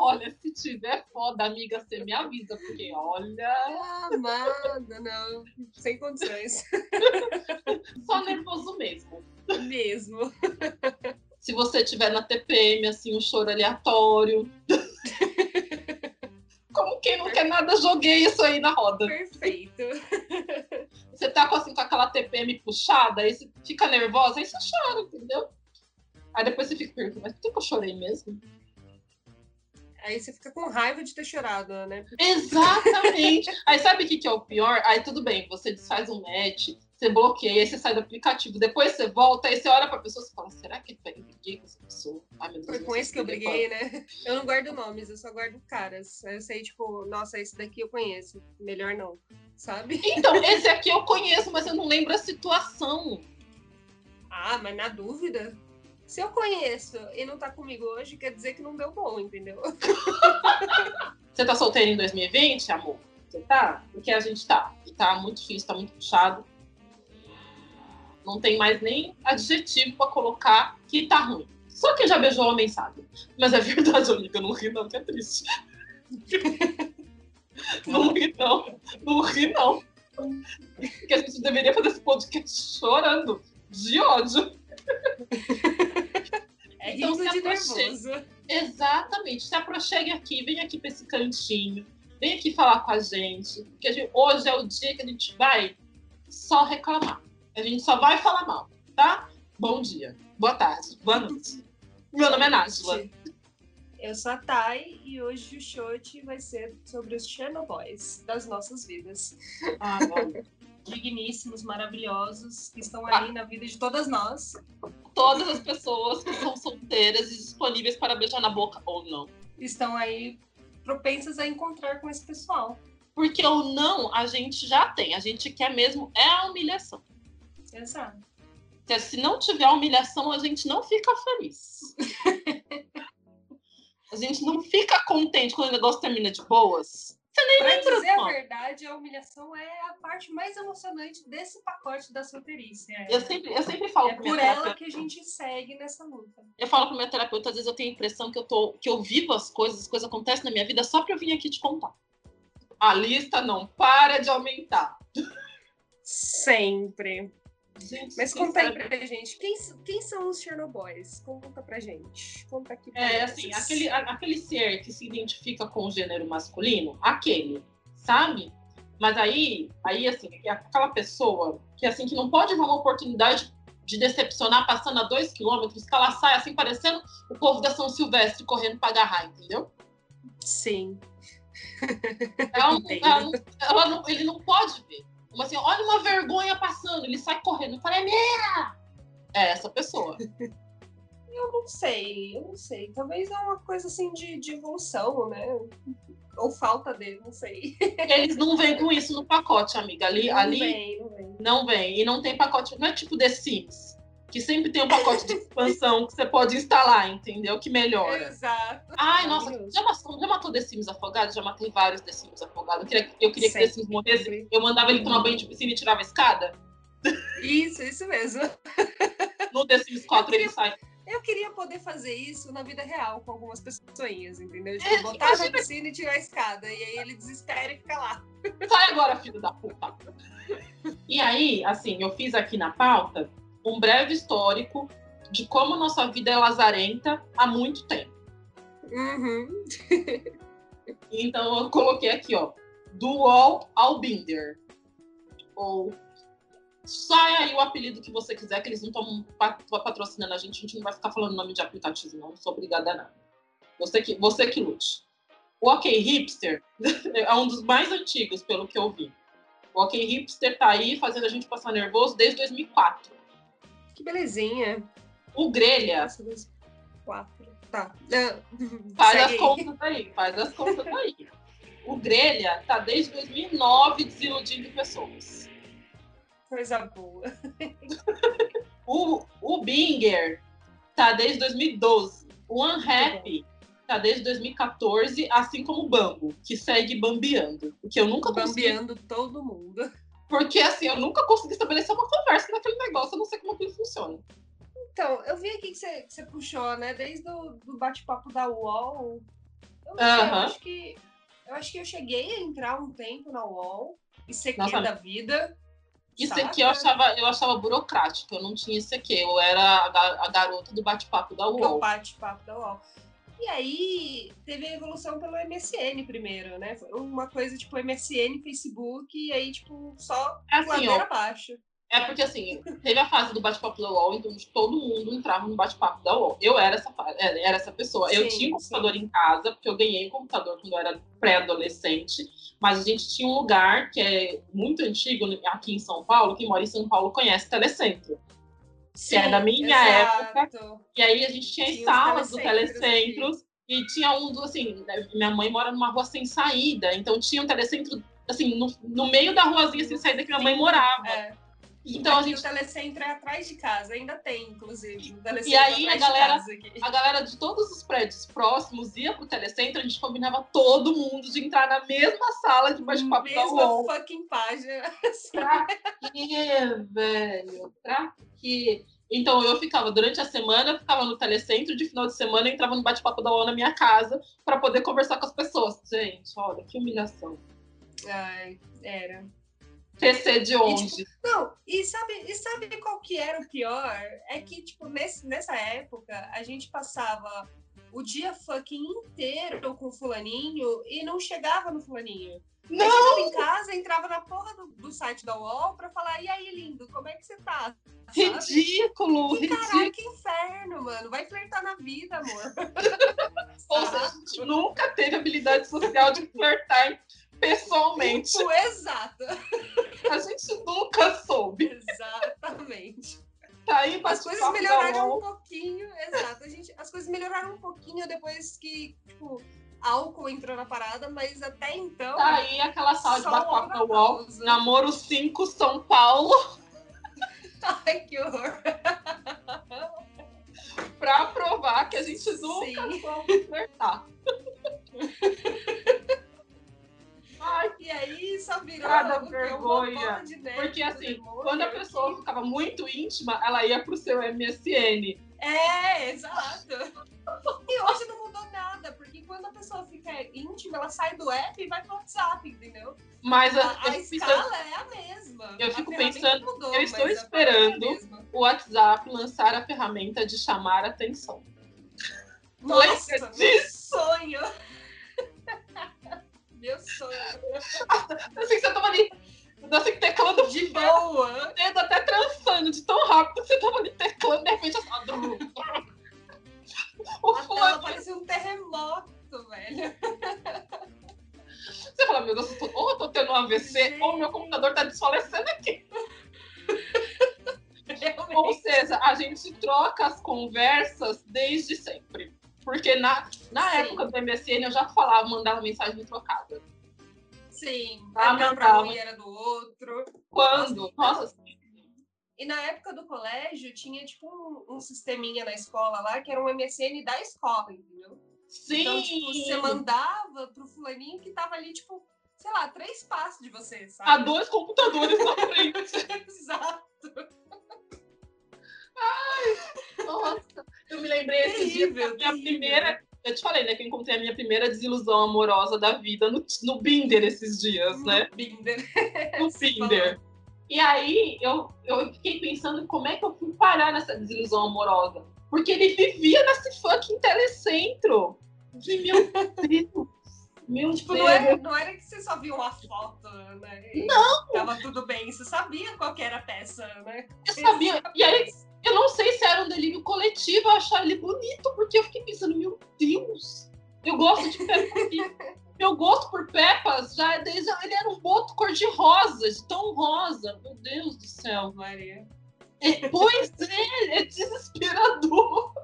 Olha, se tiver foda, amiga, você me avisa, porque olha... Amada, não. Sem condições. Só nervoso mesmo. Mesmo. Se você tiver na TPM, assim, um choro aleatório. Como quem não quer nada, joguei isso aí na roda. Perfeito. Você tá com aquela TPM puxada, aí você fica nervosa, aí você chora, entendeu? Aí depois você fica perguntando, mas por que eu chorei mesmo? Aí você fica com raiva de ter chorado, né? Exatamente. Aí sabe o que é o pior? Aí tudo bem, você desfaz um match, você bloqueia, aí você sai do aplicativo, depois você volta, aí você olha pra pessoa e fala, será que eu briguei com essa pessoa? Ai, meu Deus, Foi com esse que eu briguei, né? Eu não guardo nomes, eu só guardo caras. Eu sei, tipo, nossa, esse daqui eu conheço. Melhor não, sabe? Então, esse aqui eu conheço, mas eu não lembro a situação. Ah, mas na dúvida, se eu conheço e não tá comigo hoje, quer dizer que não deu bom, entendeu? Você tá solteiro em 2020, amor? Você tá? Porque a gente tá. E tá muito difícil, tá muito puxado. Não tem mais nem adjetivo pra colocar que tá ruim. Só quem já beijou homem sabe. Mas é verdade, amiga, não ri não, que é triste. Não ri não. Não ri não. Porque a gente deveria fazer esse podcast chorando de ódio. É Então, rindo de nervoso. Exatamente. Se aproxime aqui, vem aqui pra esse cantinho. Vem aqui falar com a gente. Porque hoje é o dia que a gente vai só reclamar. A gente só vai falar mal, tá? Bom dia, boa tarde, boa noite. Meu nome é Nájila. Eu sou a Thay e hoje o shot vai ser sobre os Chernobyls das nossas vidas. Olha. Digníssimos, maravilhosos, que estão aí na vida de todas nós. Todas as pessoas que são solteiras e disponíveis para beijar na boca ou não. Estão aí propensas a encontrar com esse pessoal. Porque o não a gente já tem, a gente quer mesmo é a humilhação. Exato. Se não tiver humilhação, a gente não fica feliz. A gente não fica contente quando o negócio termina de boas. Você nem pra lembra, dizer a verdade, a humilhação é a parte mais emocionante desse pacote da solteirice. Eu sempre falo é pra minha por terapeuta, ela que a gente segue nessa luta. Eu falo pra minha terapeuta, às vezes eu tenho a impressão que eu vivo as coisas acontecem na minha vida só pra eu vir aqui te contar. A lista não para de aumentar. Sempre. Gente, mas conta aí pra gente, quem são os Chernobyls? Conta pra gente. Conta aqui pra nós. Assim, aquele ser que se identifica com o gênero masculino, aquele, sabe? Mas aí assim, aquela pessoa que assim que não pode ver uma oportunidade de decepcionar passando a 2 quilômetros, que ela sai assim parecendo o povo da São Silvestre correndo pra agarrar, entendeu? Sim. Ele não pode ver. Como assim, olha uma vergonha passando, ele sai correndo. Eu falei, é minha! É essa pessoa. Eu não sei. Talvez é uma coisa assim de evolução, né? Ou falta dele, não sei. Eles não vêm com isso no pacote, amiga. Não vem. E não tem pacote, não é tipo The Sims, que sempre tem um pacote de expansão que você pode instalar, entendeu? Que melhora. Exato. Ai, nossa, já matou The Sims afogado? Já matei vários The Sims afogados. Eu queria que The Sims morresse. Eu mandava ele tomar banho de piscina e tirava a escada. Isso mesmo. No The Sims 4 ele sai. Eu queria poder fazer isso na vida real com algumas pessoinhas, entendeu? Tipo, botar na piscina e tirar a escada. E aí ele desespera e fica lá. Sai agora, filho da puta. E aí, assim, eu fiz aqui na pauta um breve histórico de como nossa vida é lazarenta há muito tempo. Uhum. Então eu coloquei aqui, ó, do UOL ao Binder. Ou sai aí o apelido que você quiser, que eles não estão patrocinando a gente não vai ficar falando nome de aplicativo, não sou obrigada a nada. Você que lute. O OK Hipster é um dos mais antigos, pelo que eu vi. O OK Hipster tá aí fazendo a gente passar nervoso desde 2004. Que belezinha. O Grelha... Nossa, 2004. Tá. Faz as contas aí. O Grelha tá desde 2009 desiludindo pessoas. Coisa boa. O Binger tá desde 2012. O Unhappy tá desde 2014, assim como o Bambo, que segue bambeando. Porque eu nunca bambeando todo mundo. Porque, assim, eu nunca consegui estabelecer uma conversa naquele negócio, eu não sei como que ele funciona. Então, eu vi aqui que você puxou, né? Desde o bate-papo da UOL, Eu não sei, eu acho que eu cheguei a entrar um tempo na UOL, ICQ Nossa, da vida. isso saca? aqui eu achava burocrático, eu não tinha isso aqui. Eu era a garota do bate-papo da Do UOL. bate-papo da UOL. E aí, teve a evolução pelo MSN primeiro, né? Foi uma coisa tipo MSN, Facebook, e aí, tipo, só Assim, ladeira ó, abaixo. é porque, assim, teve a fase do bate-papo da UOL, então todo mundo entrava no bate-papo da UOL. Eu era era essa pessoa. Eu tinha um computador em casa, porque eu ganhei um computador quando eu era pré-adolescente, mas a gente tinha um lugar que é muito antigo aqui em São Paulo, quem mora em São Paulo conhece Telecentro, que é da minha época. E aí a gente tinha as salas do Telecentro, e tinha assim, minha mãe mora numa rua sem saída, então tinha um Telecentro, assim, no meio da ruazinha sem saída que minha mãe morava. Então aqui o Telecentro é atrás de casa, ainda tem, inclusive. E aí a galera de todos os prédios próximos ia pro Telecentro, a gente combinava todo mundo de entrar na mesma sala de bate-papo da UOL. Mesma fucking página. Pra quê, velho? Pra quê? Então eu ficava, durante a semana, eu ficava no Telecentro, de final de semana eu entrava no bate-papo da UOL na minha casa pra poder conversar com as pessoas. Gente, olha, que humilhação. Ai, era. PC de onde? E sabe qual que era o pior? É que, tipo, nessa época, a gente passava o dia fucking inteiro com o fulaninho e não chegava no fulaninho. Não! Aí chegava em casa, entrava na porra do site da UOL pra falar, e aí, lindo, como é que você tá? Sabe? Ridículo! Caralho, que inferno, mano. Vai flertar na vida, amor. Ou seja, a gente nunca teve habilidade social de flertar pessoalmente. Tipo, exato. A gente nunca soube. Exatamente. Tá aí, as coisas melhoraram um pouquinho, exato. As coisas melhoraram um pouquinho depois que, tipo, álcool entrou na parada, mas até então. Tá aí aquela sala de bate-papo da UOL, Namoro 5 São Paulo. Ai, que horror. Pra provar que a gente nunca soube flertar. Ai, e aí só virou cada vergonha. Uma bola de neve. Porque assim, quando a pessoa ficava muito íntima, ela ia pro seu MSN. É, exato. E hoje não mudou nada, porque quando a pessoa fica íntima, ela sai do app e vai pro WhatsApp, entendeu? Mas a escala é a mesma. Eu fico pensando, mudou, eu estou esperando o WhatsApp lançar a ferramenta de chamar atenção. Nossa, meu sonho! Meu sonho. Assim, você tava ali, assim, teclando de boa. O dedo até trançando de tão rápido que você tava ali teclando, de repente assim, a tela parecia um terremoto, velho. Você fala, meu Deus, ou eu tô tendo um AVC, ou meu computador tá desfalecendo aqui. Realmente. Ou seja, a gente troca as conversas desde sempre. Porque na época do MSN eu já falava, mandava mensagem trocada. Sim, era pra um e era do outro. Quando? Nossa. E na época do colégio tinha tipo um sisteminha na escola lá que era um MSN da escola, entendeu? Sim! Então, tipo, você mandava pro fulaninho que tava ali, tipo, sei lá, 3 passos de você, sabe? A 2 computadores na frente. Exato. Ai, nossa. Eu me lembrei esse dia da minha primeira... Eu te falei, né, que eu encontrei a minha primeira desilusão amorosa da vida no Binder esses dias, né? No Binder. E aí, eu fiquei pensando como é que eu fui parar nessa desilusão amorosa. Porque ele vivia nesse fucking Telecentro. E meu Deus. Meu tipo, Deus. Não era que você só viu uma foto, né? Não! Tava tudo bem. Você sabia qual que era a peça, né? Eu sabia. E aí, eu não sei se era um delírio coletivo eu achar ele bonito, porque eu fiquei pensando, meu Deus, eu gosto de Peppa. Meu gosto por Peppas já é desde... Ele era um boto cor-de-rosa, de tão rosa. Meu Deus do céu. Maria. Pois é desesperador.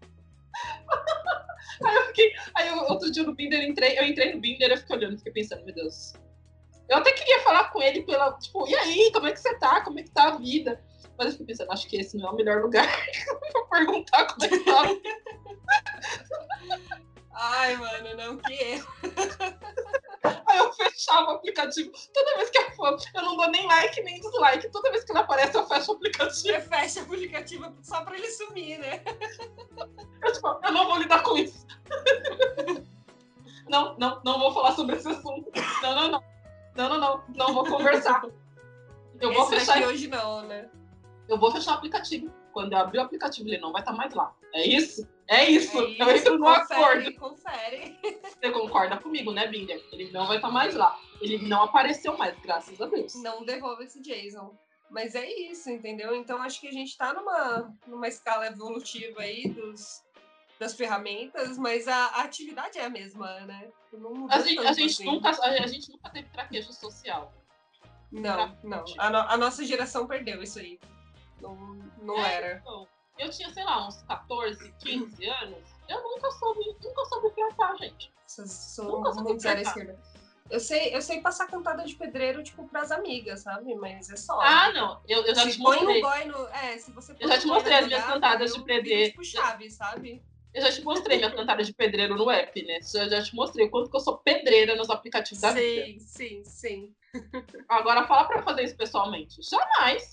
Aí outro dia no Binder, eu entrei no Binder, eu fiquei olhando, fiquei pensando, meu Deus. Eu até queria falar com ele tipo, e aí, como é que você tá? Como é que tá a vida? Mas eu fiquei pensando, acho que esse não é o melhor lugar pra perguntar como é que tá. Ai, mano, não que erro. Aí eu fechava o aplicativo. Toda vez que eu não dou nem like nem dislike. Toda vez que ele aparece, eu fecho o aplicativo. Você fecha o aplicativo só pra ele sumir, né? Eu não vou lidar com isso. Não vou falar sobre esse assunto. Não vou conversar. Eu vou Esse fechar daqui hoje não, né? Eu vou fechar o aplicativo. Quando eu abrir o aplicativo, ele não vai estar mais lá. É isso? É isso. É Eu entro no acordo. Confere. Você concorda comigo, né, Binder? Ele não vai estar mais lá. Ele não apareceu mais, graças a Deus. Não devolve esse Jason. Mas é isso, entendeu? Então acho que a gente tá numa escala evolutiva aí das ferramentas, mas a atividade é a mesma, né? Não mudou A gente nunca teve traquejo social. Não. A nossa geração perdeu isso aí. Não era. Então, eu tinha, sei lá, uns 14, 15 anos. Eu nunca soube flertar, gente. Sou muito zero à esquerda. Eu sei passar cantada de pedreiro, tipo, pras amigas, sabe? Mas é só. Ah, não. Eu já te mostrei. Se você eu já te mostrei as minhas cantadas de pedreiro. Tipo chave, sabe? Eu já te mostrei minha cantada de pedreiro no app, né? Eu já te mostrei o quanto que eu sou pedreira nos aplicativos da vida. Sim. Agora fala pra fazer isso pessoalmente. Jamais.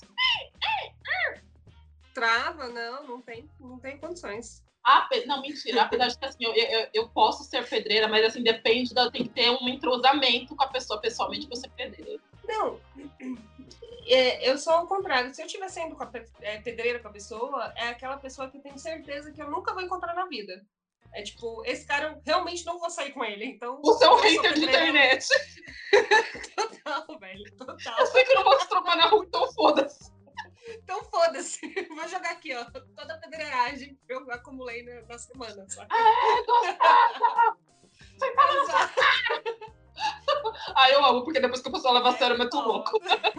Trava, não tem condições. Não, mentira. Apesar de que assim, eu posso ser pedreira, mas assim, depende, tem que ter um entrosamento com a pessoa pessoalmente pra ser pedreira. Não, eu sou ao contrário. Se eu estiver saindo com a pedreira com a pessoa, é aquela pessoa que eu tenho certeza que eu nunca vou encontrar na vida. É tipo, esse cara eu realmente não vou sair com ele, então... Você é um hater de internet. Total, velho, total. Eu sei que eu não vou te trocar na rua, então foda-se. Então foda-se, vou jogar aqui, ó, toda a pedreiragem que eu acumulei na semana, sabe? Gostosa! Você tá na sua cara! Eu amo, porque depois que a pessoa leva a sério, eu meto louco.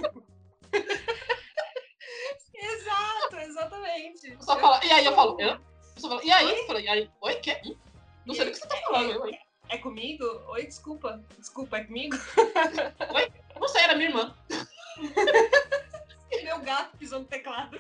Exato, exatamente. Eu só falo, e aí eu falo, hã? A pessoa fala, e aí? Eu falo, e aí? Oi, quê? Não sei do que você tá falando. É comigo? Oi, desculpa. Desculpa, é comigo? Oi? Não sei, era minha irmã. Meu gato pisou no teclado.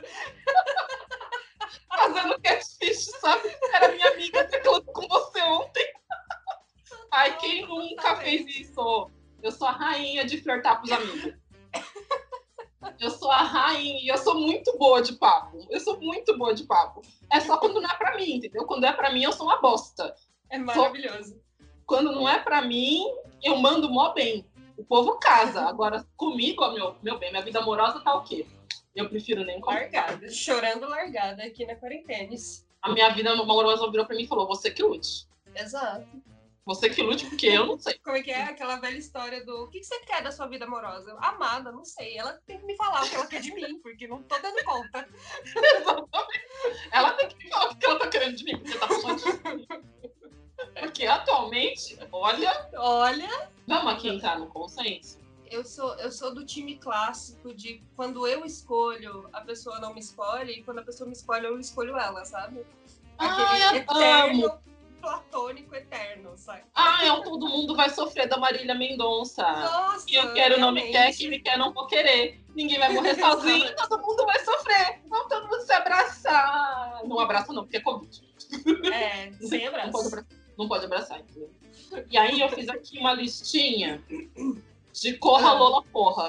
Fazendo catfish, sabe? Era minha amiga teclando com você ontem. Ai, quem nunca fez isso? Eu sou a rainha de flertar pros amigos. Eu sou a rainha e eu sou muito boa de papo. É só quando não é pra mim, entendeu? Quando é pra mim, eu sou uma bosta. É maravilhoso. Quando não é pra mim, eu mando mó bem. O povo casa. Agora, comigo, meu bem, minha vida amorosa tá o quê? Eu prefiro nem contar. Largada. Chorando largada aqui na quarentena. A minha vida amorosa virou pra mim e falou, você que lute. Exato. Você que lute, porque eu não sei. Como é que é aquela velha história do... O que você quer da sua vida amorosa? Amada, não sei. Ela tem que me falar o que ela quer de mim, porque não tô dando conta. Exatamente. Ela tem que me falar o que ela tá querendo de mim, porque tá falando. Porque atualmente, olha... Vamos aqui entrar no consenso? Eu sou do time clássico de quando eu escolho, a pessoa não me escolhe, e quando a pessoa me escolhe, eu escolho ela, sabe? Aquele eterno, platônico eterno, sabe? Todo mundo vai sofrer da Marília Mendonça. Nossa, e eu quero, não me quer, quem me quer, não vou querer. Ninguém vai morrer sozinho, todo mundo vai sofrer. Vamos todo mundo se abraçar. Não abraça não, porque é Covid. Sem abraço. Não pode abraçar, entendeu? E aí eu fiz aqui uma listinha de Corra, Lola, Porra.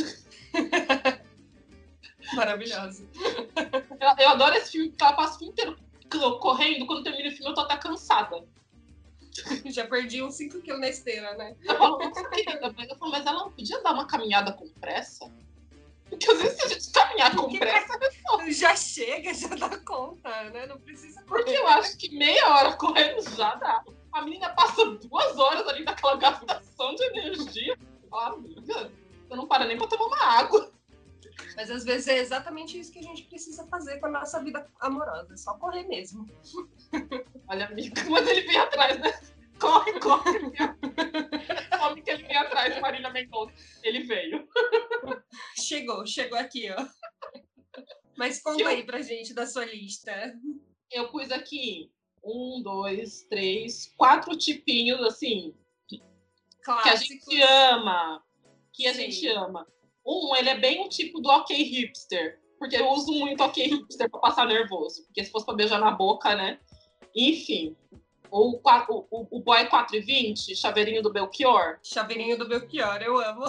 Maravilhoso. Eu adoro esse filme, porque ela passa o filme inteiro correndo. Quando termina o filme, eu tô até cansada. Já perdi uns 5 quilos na esteira, né? Eu falo, nossa, querida, mas ela não podia dar uma caminhada com pressa? Porque às vezes se a gente caminhar com pressa... Já chega, já dá conta, né? Não precisa correr. Porque eu acho que meia hora correndo já dá. A menina passa 2 horas ali naquela gastação de energia. Amiga, você não para nem pra tomar uma água. Mas às vezes é exatamente isso que a gente precisa fazer com a nossa vida amorosa. É só correr mesmo. Olha, amiga, mas ele vem atrás, né? Corre. Homem que ele vem atrás, Marília Mendonça. Ele veio. Chegou aqui, ó. Mas conta aí pra gente da sua lista. Eu pus aqui 1, 2, 3, 4 tipinhos, assim, clássicos. Que a gente ama. Ele é bem o tipo do ok hipster. Porque eu uso muito ok hipster pra passar nervoso. Porque se fosse pra beijar na boca, né? Enfim. O boy 420, chaveirinho do Belchior. Chaveirinho do Belchior, eu amo.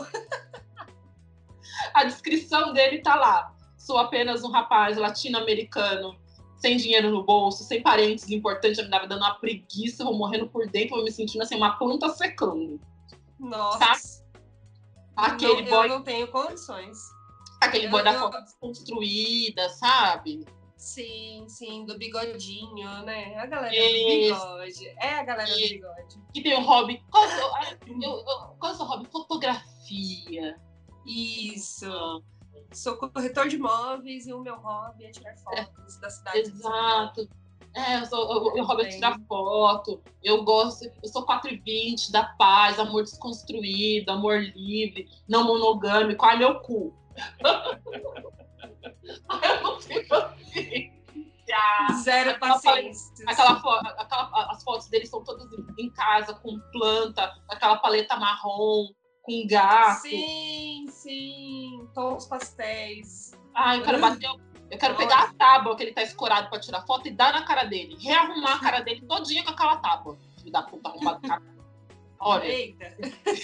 A descrição dele tá lá. Sou apenas um rapaz latino-americano, sem dinheiro no bolso, sem parentes importantes, me dava dando uma preguiça, eu vou morrendo por dentro, eu me sentindo assim, uma planta secando. Nossa. Sabe? Aquele não, boy, eu não tenho condições. aquele boy da foto desconstruída, sabe? Sim, do bigodinho, né? A galera do Esse, bigode. É a galera do bigode. que tem um hobby. Qual é o seu hobby? Fotografia. Isso. Ah, Sou corretor de imóveis e o meu hobby é tirar fotos da cidade. exato. Meu hobby é tirar foto. Eu sou 420, da paz, amor desconstruído, amor livre, não monogâmico. Ai, meu cu. Eu não tenho paciência. Zero paciência. As fotos deles são todas em casa, com planta, aquela paleta marrom, com gato. Sim. Tons pastéis. Ai, eu quero pegar a tábua que ele tá escorado pra tirar foto e dar na cara dele. Rearrumar a cara dele todinha com aquela tábua. Filho da puta arrombado. Olha. Eita.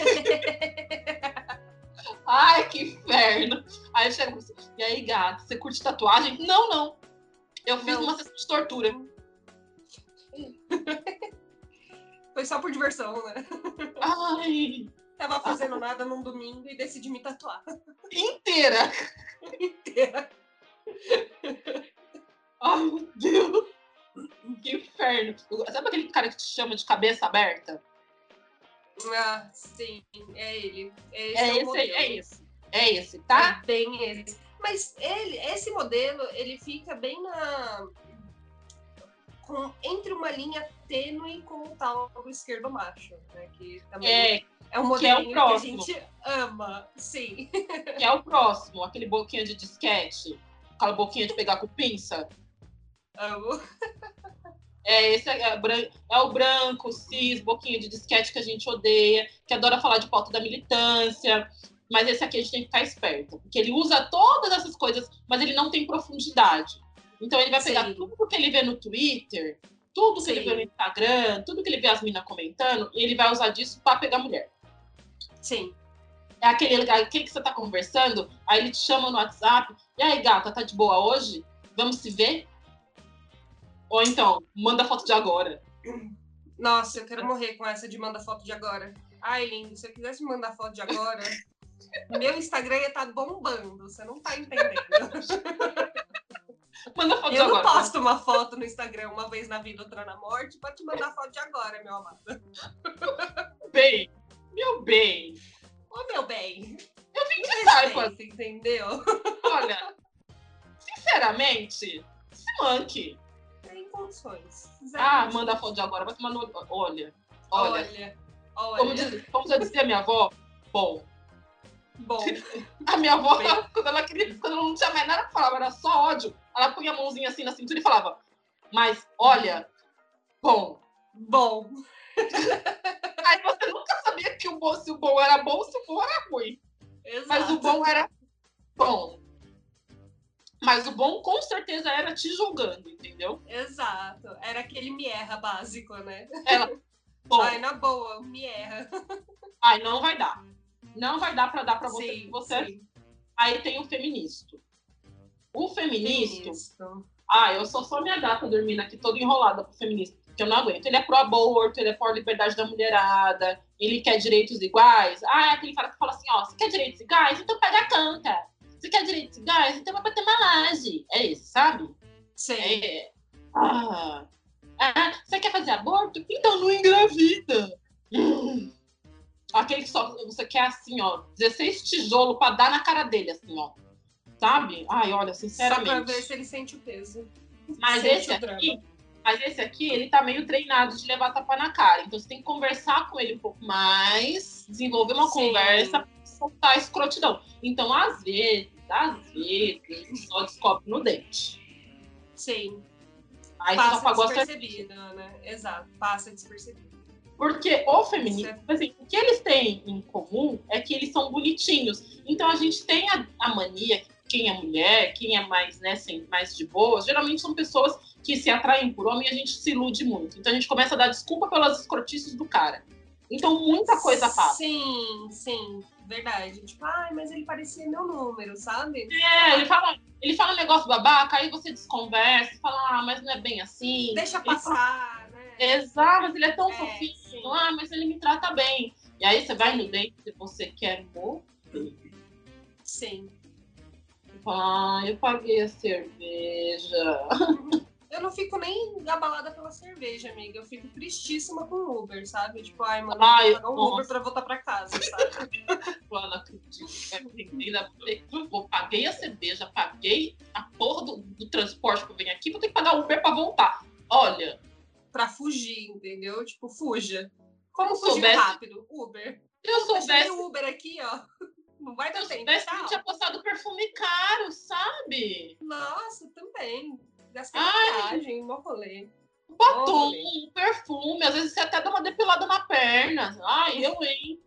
Ai, que inferno. Aí eu chego assim, e aí, gato, você curte tatuagem? Não. Eu fiz uma sessão de tortura. Foi só por diversão, né? Ai. Tava fazendo nada num domingo e decidi me tatuar. Inteira. Ai, meu Deus. Que inferno. Sabe aquele cara que te chama de cabeça aberta? Ah, sim, é ele. É esse, tá? É bem esse. Mas esse modelo, ele fica bem entre uma linha tênue com o tal do esquerdo macho, né? Que também é um modelo que a gente ama, sim. Que é o próximo, aquele boquinha de disquete, aquela boquinha de pegar com pinça. Amo. Esse é o branco, cis, boquinha de disquete que a gente odeia, que adora falar de pauta da militância. Mas esse aqui a gente tem que ficar esperto, porque ele usa todas essas coisas, mas ele não tem profundidade. Então ele vai pegar tudo que ele vê no Twitter, tudo que ele vê no Instagram, tudo que ele vê as minas comentando, e ele vai usar disso para pegar mulher. Sim. É aquele que você tá conversando, aí ele te chama no WhatsApp, e aí, gata, tá de boa hoje? Vamos se ver? Ou então, manda foto de agora. Nossa, eu quero morrer com essa de manda foto de agora. Ai, lindo, se eu quisesse mandar foto de agora, meu Instagram ia estar bombando, você não tá entendendo. Manda foto de agora. Eu não posto uma foto no Instagram uma vez na vida, outra na morte, pra te mandar foto de agora, meu amado. Bem, meu bem. Ô, meu bem. Eu vim de Saipas. Entendeu? Olha, sinceramente, se manque. Tem condições. Manda foto de agora. Vai tomar no... Olha. Como já dizia minha avó, bom. A minha avó, quando ela não tinha mais nada pra falar, era só ódio, ela punha a mãozinha assim na cintura e falava, mas olha, bom. Aí você nunca sabia que se o bom era bom, se o bom era ruim. Exato. Mas o bom era bom. Mas o bom, com certeza, era te julgando, entendeu? Exato. Era aquele me erra básico, né? Ela, bom. Ai, na boa, me erra. Ai, não vai dar. Não vai dar pra dar pra você. Sim. Aí tem o feminista. O feminista... eu sou minha gata dormindo aqui toda enrolada pro feminista, porque eu não aguento. Ele é pró-aborto, ele é pró-liberdade da mulherada, ele quer direitos iguais. É aquele cara que fala assim, ó, você quer direitos iguais? Então pega a canta. Você quer direitos iguais? Então vai bater uma laje. É esse, sabe? Sim. Você quer fazer aborto? Então não engravida. Aquele que só você quer assim, ó, 16 tijolos pra dar na cara dele, assim, ó. Sabe? Ai, olha, sinceramente. Só pra ver se ele sente o peso. Mas esse aqui, ele tá meio treinado de levar tapa na cara. Então você tem que conversar com ele um pouco mais, desenvolver uma conversa pra soltar a escrotidão. Então, às vezes, só descobre no dente. Sim. Aí passa você só pagou despercebido, né? Exato, passa despercebido. Porque o feminino, assim, o que eles têm em comum é que eles são bonitinhos. Então a gente tem a mania, quem é mulher, quem é mais, né, assim, mais de boa, geralmente são pessoas que se atraem por homem e a gente se ilude muito. Então a gente começa a dar desculpa pelas escrotices do cara. Então, muita coisa passa. Sim, verdade. Tipo, ai, mas ele parecia meu número, sabe? Ele fala um negócio babaca, aí você desconversa, fala, mas não é bem assim. Deixa passar, né? Exato, mas ele é tão fofinho. Sim. Mas ele me trata bem. E aí você vai no date e você quer morrer. Sim. Eu paguei a cerveja. Eu não fico nem abalada pela cerveja, amiga. Eu fico tristíssima com o Uber, sabe? Tipo, ai, mano, vou pagar um Uber pra voltar pra casa, sabe? Eu não acredito. Eu paguei a cerveja, paguei a porra do transporte pra vir aqui, vou ter que pagar Uber pra voltar. Olha. Pra fugir, entendeu? Tipo, fuja. Como fugir soubesse, rápido? Uber. Eu soubesse. O Uber aqui, ó. Não vai dar tempo. Se eu tinha passado perfume caro, sabe? Nossa, também. Gastei maquiagem, mó rolê. Batom, perfume, às vezes você até dá uma depilada na perna. Hein?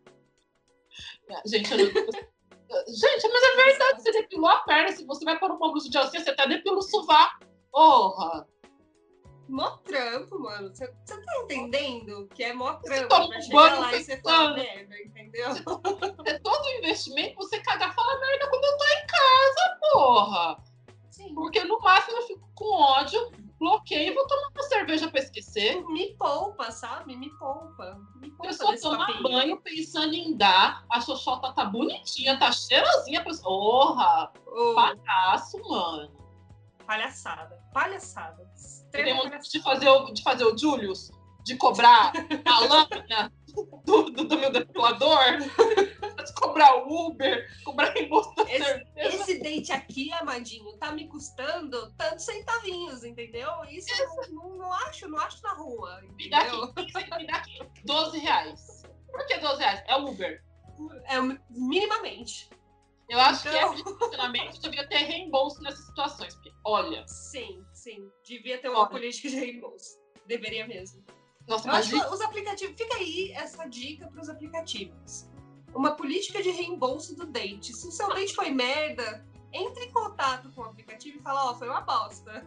Gente, Gente, mas é verdade, você depilou a perna. Se você vai pôr uma blusa de alcinha, você até depila o sovaco. Porra! Mó trampo, mano. Você tá entendendo que é mó trampo pra chegar lá e você fala merda, entendeu? É todo investimento, você cagar e fala merda quando eu tô em casa, porra! Sim. Porque no máximo eu fico com ódio, bloqueio e vou tomar uma cerveja pra esquecer. Me poupa, sabe? Me poupa. Eu só tomo banho pensando em dar. A xoxota tá bonitinha, tá cheirosinha. Porra! Palhaço, mano. Palhaçada. Eu tenho vontade de fazer o Julius, de cobrar a lâmina do meu depilador, de cobrar o Uber, cobrar reembolso da cerveja. Esse date aqui, amadinho, tá me custando tantos centavinhos, entendeu? Isso não acho na rua, entendeu? Me dá aqui R$12. Por que R$12? É Uber. Minimamente. Eu acho que definitivamente devia ter reembolso nessas situações. Porque, olha. Sim. Devia ter uma política de reembolso. Deveria mesmo. Nossa, eu acho que os aplicativos. Fica aí essa dica para os aplicativos. Uma política de reembolso do date. Se o seu date foi merda, entre em contato com o aplicativo e fala, foi uma bosta.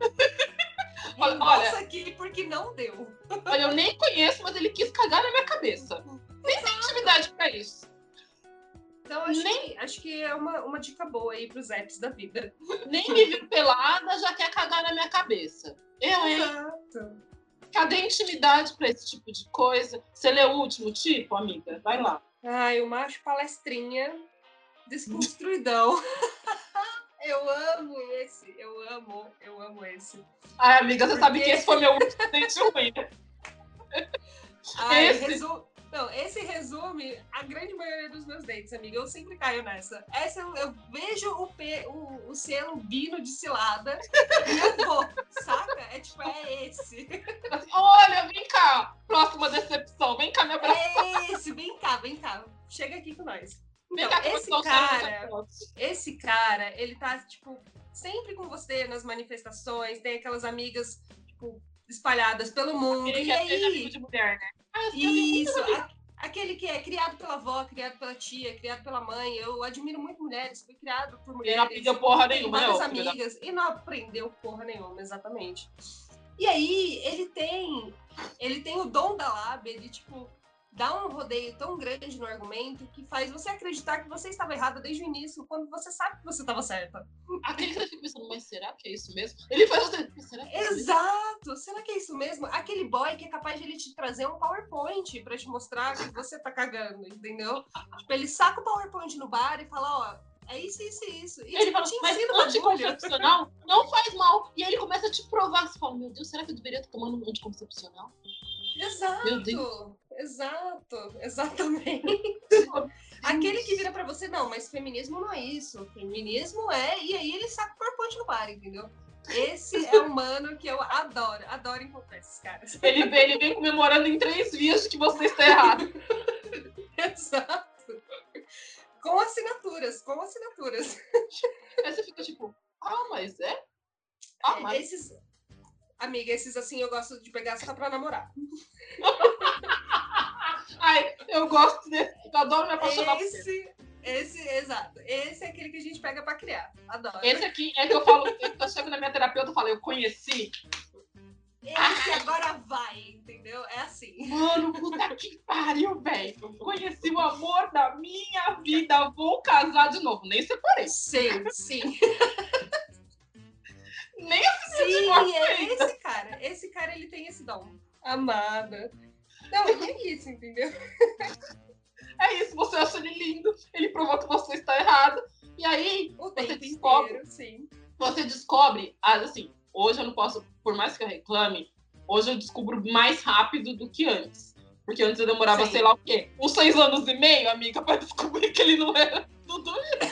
Reembolsa aqui porque não deu. Olha, eu nem conheço, mas ele quis cagar na minha cabeça. Nem tem intimidade para isso. Então, acho que é uma dica boa aí pros apps da vida. Nem me viu pelada, já quer cagar na minha cabeça. Exato. Cadê a intimidade pra esse tipo de coisa? Você leu o último tipo, amiga? Vai lá. O macho palestrinha, desconstruidão. Eu amo esse. Amiga, você sabe que esse foi meu último date ruim, né? Esse resume a grande maioria dos meus dates, amiga. Eu sempre caio nessa. Essa eu vejo o selo Bino de cilada e eu vou, saca? É esse. Olha, vem cá. Próxima decepção. Vem cá me abraçar. É esse, vem cá. Chega aqui com nós. Então, esse cara, ele tá, sempre com você nas manifestações, tem aquelas amigas, espalhadas pelo mundo. Ele quer ser amigo de mulher, né? Isso, aquele que é criado pela avó, criado pela tia, criado pela mãe. Eu admiro muito mulheres, fui criado por mulheres. E não aprendeu porra nenhuma, várias amigas, e não aprendeu porra nenhuma, exatamente. E aí, ele tem o dom da lábia de, dá um rodeio tão grande no argumento que faz você acreditar que você estava errada desde o início, quando você sabe que você estava certa. Aquele que você fica pensando, mas será que é isso mesmo? Ele faz você... Será que é Exato! Será que é isso mesmo? Aquele boy que é capaz de ele te trazer um PowerPoint pra te mostrar que você tá cagando, entendeu? Ele saca o PowerPoint no bar e fala, é isso. E ele fala, mas anticoncepcional não faz mal. E aí ele começa a te provar. Você fala, meu Deus, será que eu deveria estar tomando um anticoncepcional? Exatamente. Aquele que vira pra você, não, mas feminismo não é isso. Feminismo é... E aí ele saca o PowerPoint no bar, entendeu? Esse é um mano que eu adoro encontrar esses caras. Ele vem comemorando em 3 vias de que você está errado. Exato. Com assinaturas. Aí você fica mas é? Mas... Amiga, esses assim eu gosto de pegar só pra namorar. Eu gosto desse. Eu adoro me apaixonar por Exato. Esse é aquele que a gente pega pra criar. Adoro. Esse aqui é que eu falo, eu chego na minha terapeuta e falo, eu conheci. Esse agora vai, entendeu? entendeu? É assim. Mano, puta que pariu, velho. Conheci o amor da minha vida, vou casar de novo. Nem separei. Sim, sim. Nem Sim, é esse cara. Esse cara, ele tem esse dom. Amada. Não, e é isso, entendeu? É isso, você acha ele lindo, ele provou que você está errado. E aí, O você tempo descobre, inteiro, sim. você descobre, assim, hoje eu não posso, por mais que eu reclame, hoje eu descubro mais rápido do que antes. Porque antes eu demorava, Sim. sei lá o quê, uns 6 anos e meio, amiga, pra descobrir que ele não era tudo.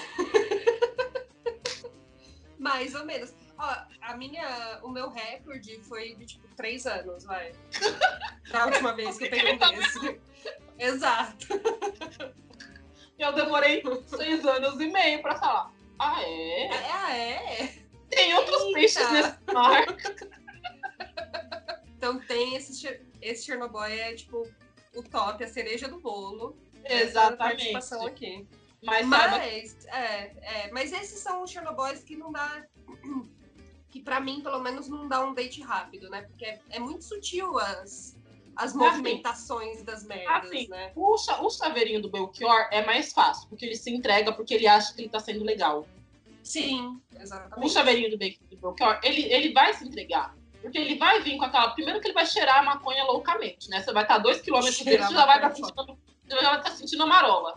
Mais ou menos. Ó, o meu recorde foi de, tipo, 3 anos, vai. Da última vez que eu peguei um desse. Exato. Eu demorei 6 anos e meio pra falar. Ah, é? Ah, é? Tem outros Eita. peixes nesse mar. Então tem esse Chernobyl é, tipo, o top, a cereja do bolo. Exatamente. Participação aqui. Mas mas esses são os Chernobyls que não dá... Que pra mim, pelo menos, não dá um date rápido, né? Porque é muito sutil as movimentações das merdas, assim, né? O chaveirinho do Belchior é mais fácil, porque ele se entrega porque ele acha que ele tá sendo legal. Sim, exatamente. O chaveirinho do Belchior, ele vai se entregar. Porque ele vai vir com aquela... Primeiro que ele vai cheirar a maconha loucamente, né? Você vai estar 2 quilômetros dele, você já vai estar sentindo a marola.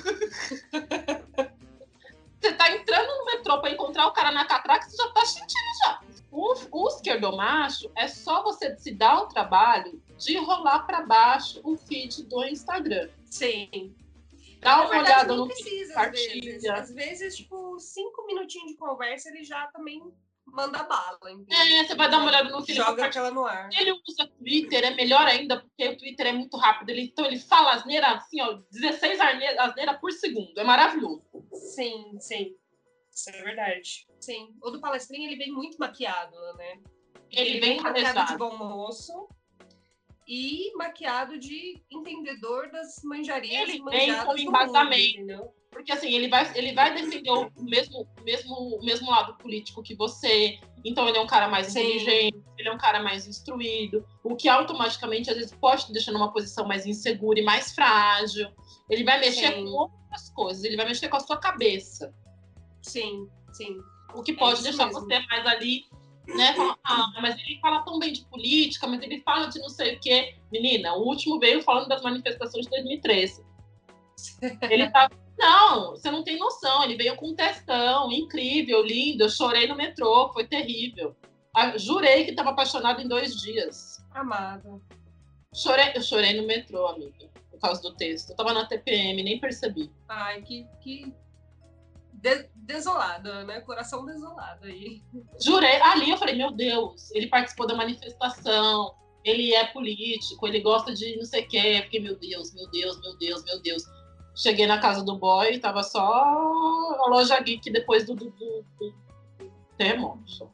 Você tá entrando no metrô pra encontrar o cara na catraca, você já tá sentindo já. O esquerdomacho é só você se dar o trabalho de rolar pra baixo o feed do Instagram. Sim. Dá uma olhada no precisa, partilha. Às vezes, tipo, 5 minutinhos de conversa, ele já também manda bala. Entendeu? Você vai dar uma olhada no que ele joga aquela no ar. Ele usa Twitter, é melhor ainda, porque o Twitter é muito rápido. Então ele fala asneira assim, ó, 16 asneira por segundo. É maravilhoso. Sim, sim. Isso é verdade. Sim. O do palestrinho, ele vem muito maquiado, né? Ele vem maquiado de bom moço e maquiado de entendedor das manjarias ele manjadas vem com do embasamento. mundo, porque assim, ele vai defender o mesmo lado político que você. Então ele é um cara mais inteligente, ele é um cara mais instruído, o que automaticamente às vezes pode te deixar numa posição mais insegura e mais frágil. Ele vai mexer com outras coisas, ele vai mexer com a sua cabeça. Sim, sim. O que pode deixar você mais ali, né? Falar, mas ele fala tão bem de política, mas ele fala de não sei o quê. Menina, o último veio falando das manifestações de 2013. Ele tá... Não, você não tem noção. Ele veio com um textão incrível, lindo. Eu chorei no metrô, foi terrível. Jurei que estava apaixonado em 2 dias. Amado. Eu chorei no metrô, amiga, por causa do texto. Eu tava na TPM, nem percebi. Ai, que desolado, né? Coração desolado aí. Jurei. Ali eu falei, meu Deus, ele participou da manifestação, ele é político, ele gosta de não sei o quê. Porque, meu Deus. Cheguei na casa do boy, tava só a loja geek depois do terremoto.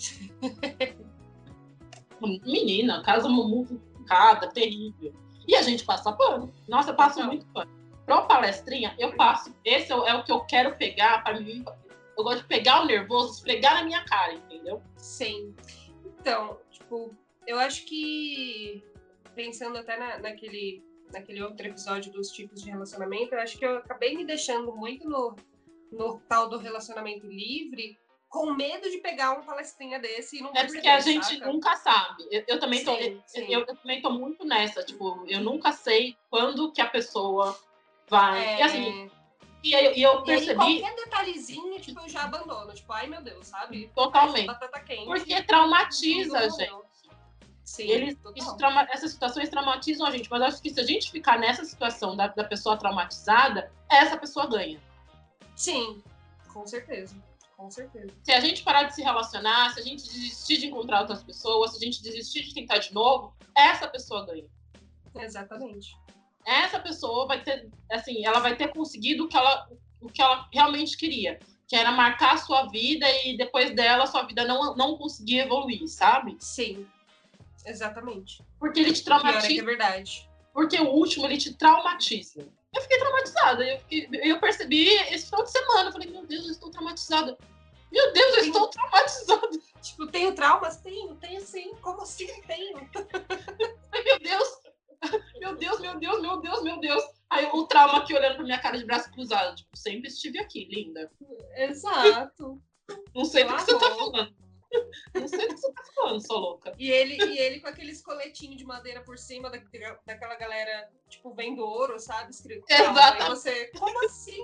Menina, casa muvucada, terrível. E a gente passa pano. Nossa, eu passo muito pano. Pro palestrinha, eu passo. Esse é o que eu quero pegar para mim. Eu gosto de pegar o nervoso, esfregar na minha cara, entendeu? Sim. Então, tipo, eu acho que pensando até naquele outro episódio dos tipos de relacionamento, eu acho que eu acabei me deixando muito no tal do relacionamento livre, com medo de pegar um palestrinha desse e não perceber, porque a gente saca? nunca sabe. Eu também tô muito nessa. Tipo, eu nunca sei quando que a pessoa vai... E assim... E eu percebi... E aí, qualquer detalhezinho, tipo, eu já abandono. Tipo, ai, meu Deus, sabe? Totalmente. Batata quente. Porque traumatiza a gente. Sim, essas situações traumatizam a gente, mas eu acho que se a gente ficar nessa situação da pessoa traumatizada, essa pessoa ganha. Sim, com certeza. Com certeza. Se a gente parar de se relacionar, se a gente desistir de encontrar outras pessoas, se a gente desistir de tentar de novo, essa pessoa ganha. Exatamente. Essa pessoa vai ter, assim, ela vai ter conseguido o que ela realmente queria, que era marcar a sua vida e depois dela, sua vida não conseguia evoluir, sabe? Sim. Exatamente. Porque ele te traumatiza. Pior é que é verdade. Porque o último, ele te traumatiza. Eu fiquei traumatizada. Eu percebi esse final de semana. Eu falei, meu Deus, eu estou traumatizada. Meu Deus, eu estou traumatizada. Tipo, tenho traumas? Tenho sim. Como assim tenho? Ai, meu Deus. Meu Deus, meu Deus, meu Deus, meu Deus. Aí o trauma aqui olhando pra minha cara de braço cruzado. Tipo, sempre estive aqui, linda. Exato. Não sei do que você tá Amor. falando. Não sei do que você tá falando, sua louca. E ele com aqueles coletinhos de madeira por cima daquela galera, tipo, vendo ouro, sabe? Escrito trauma. Exatamente. E você, como assim?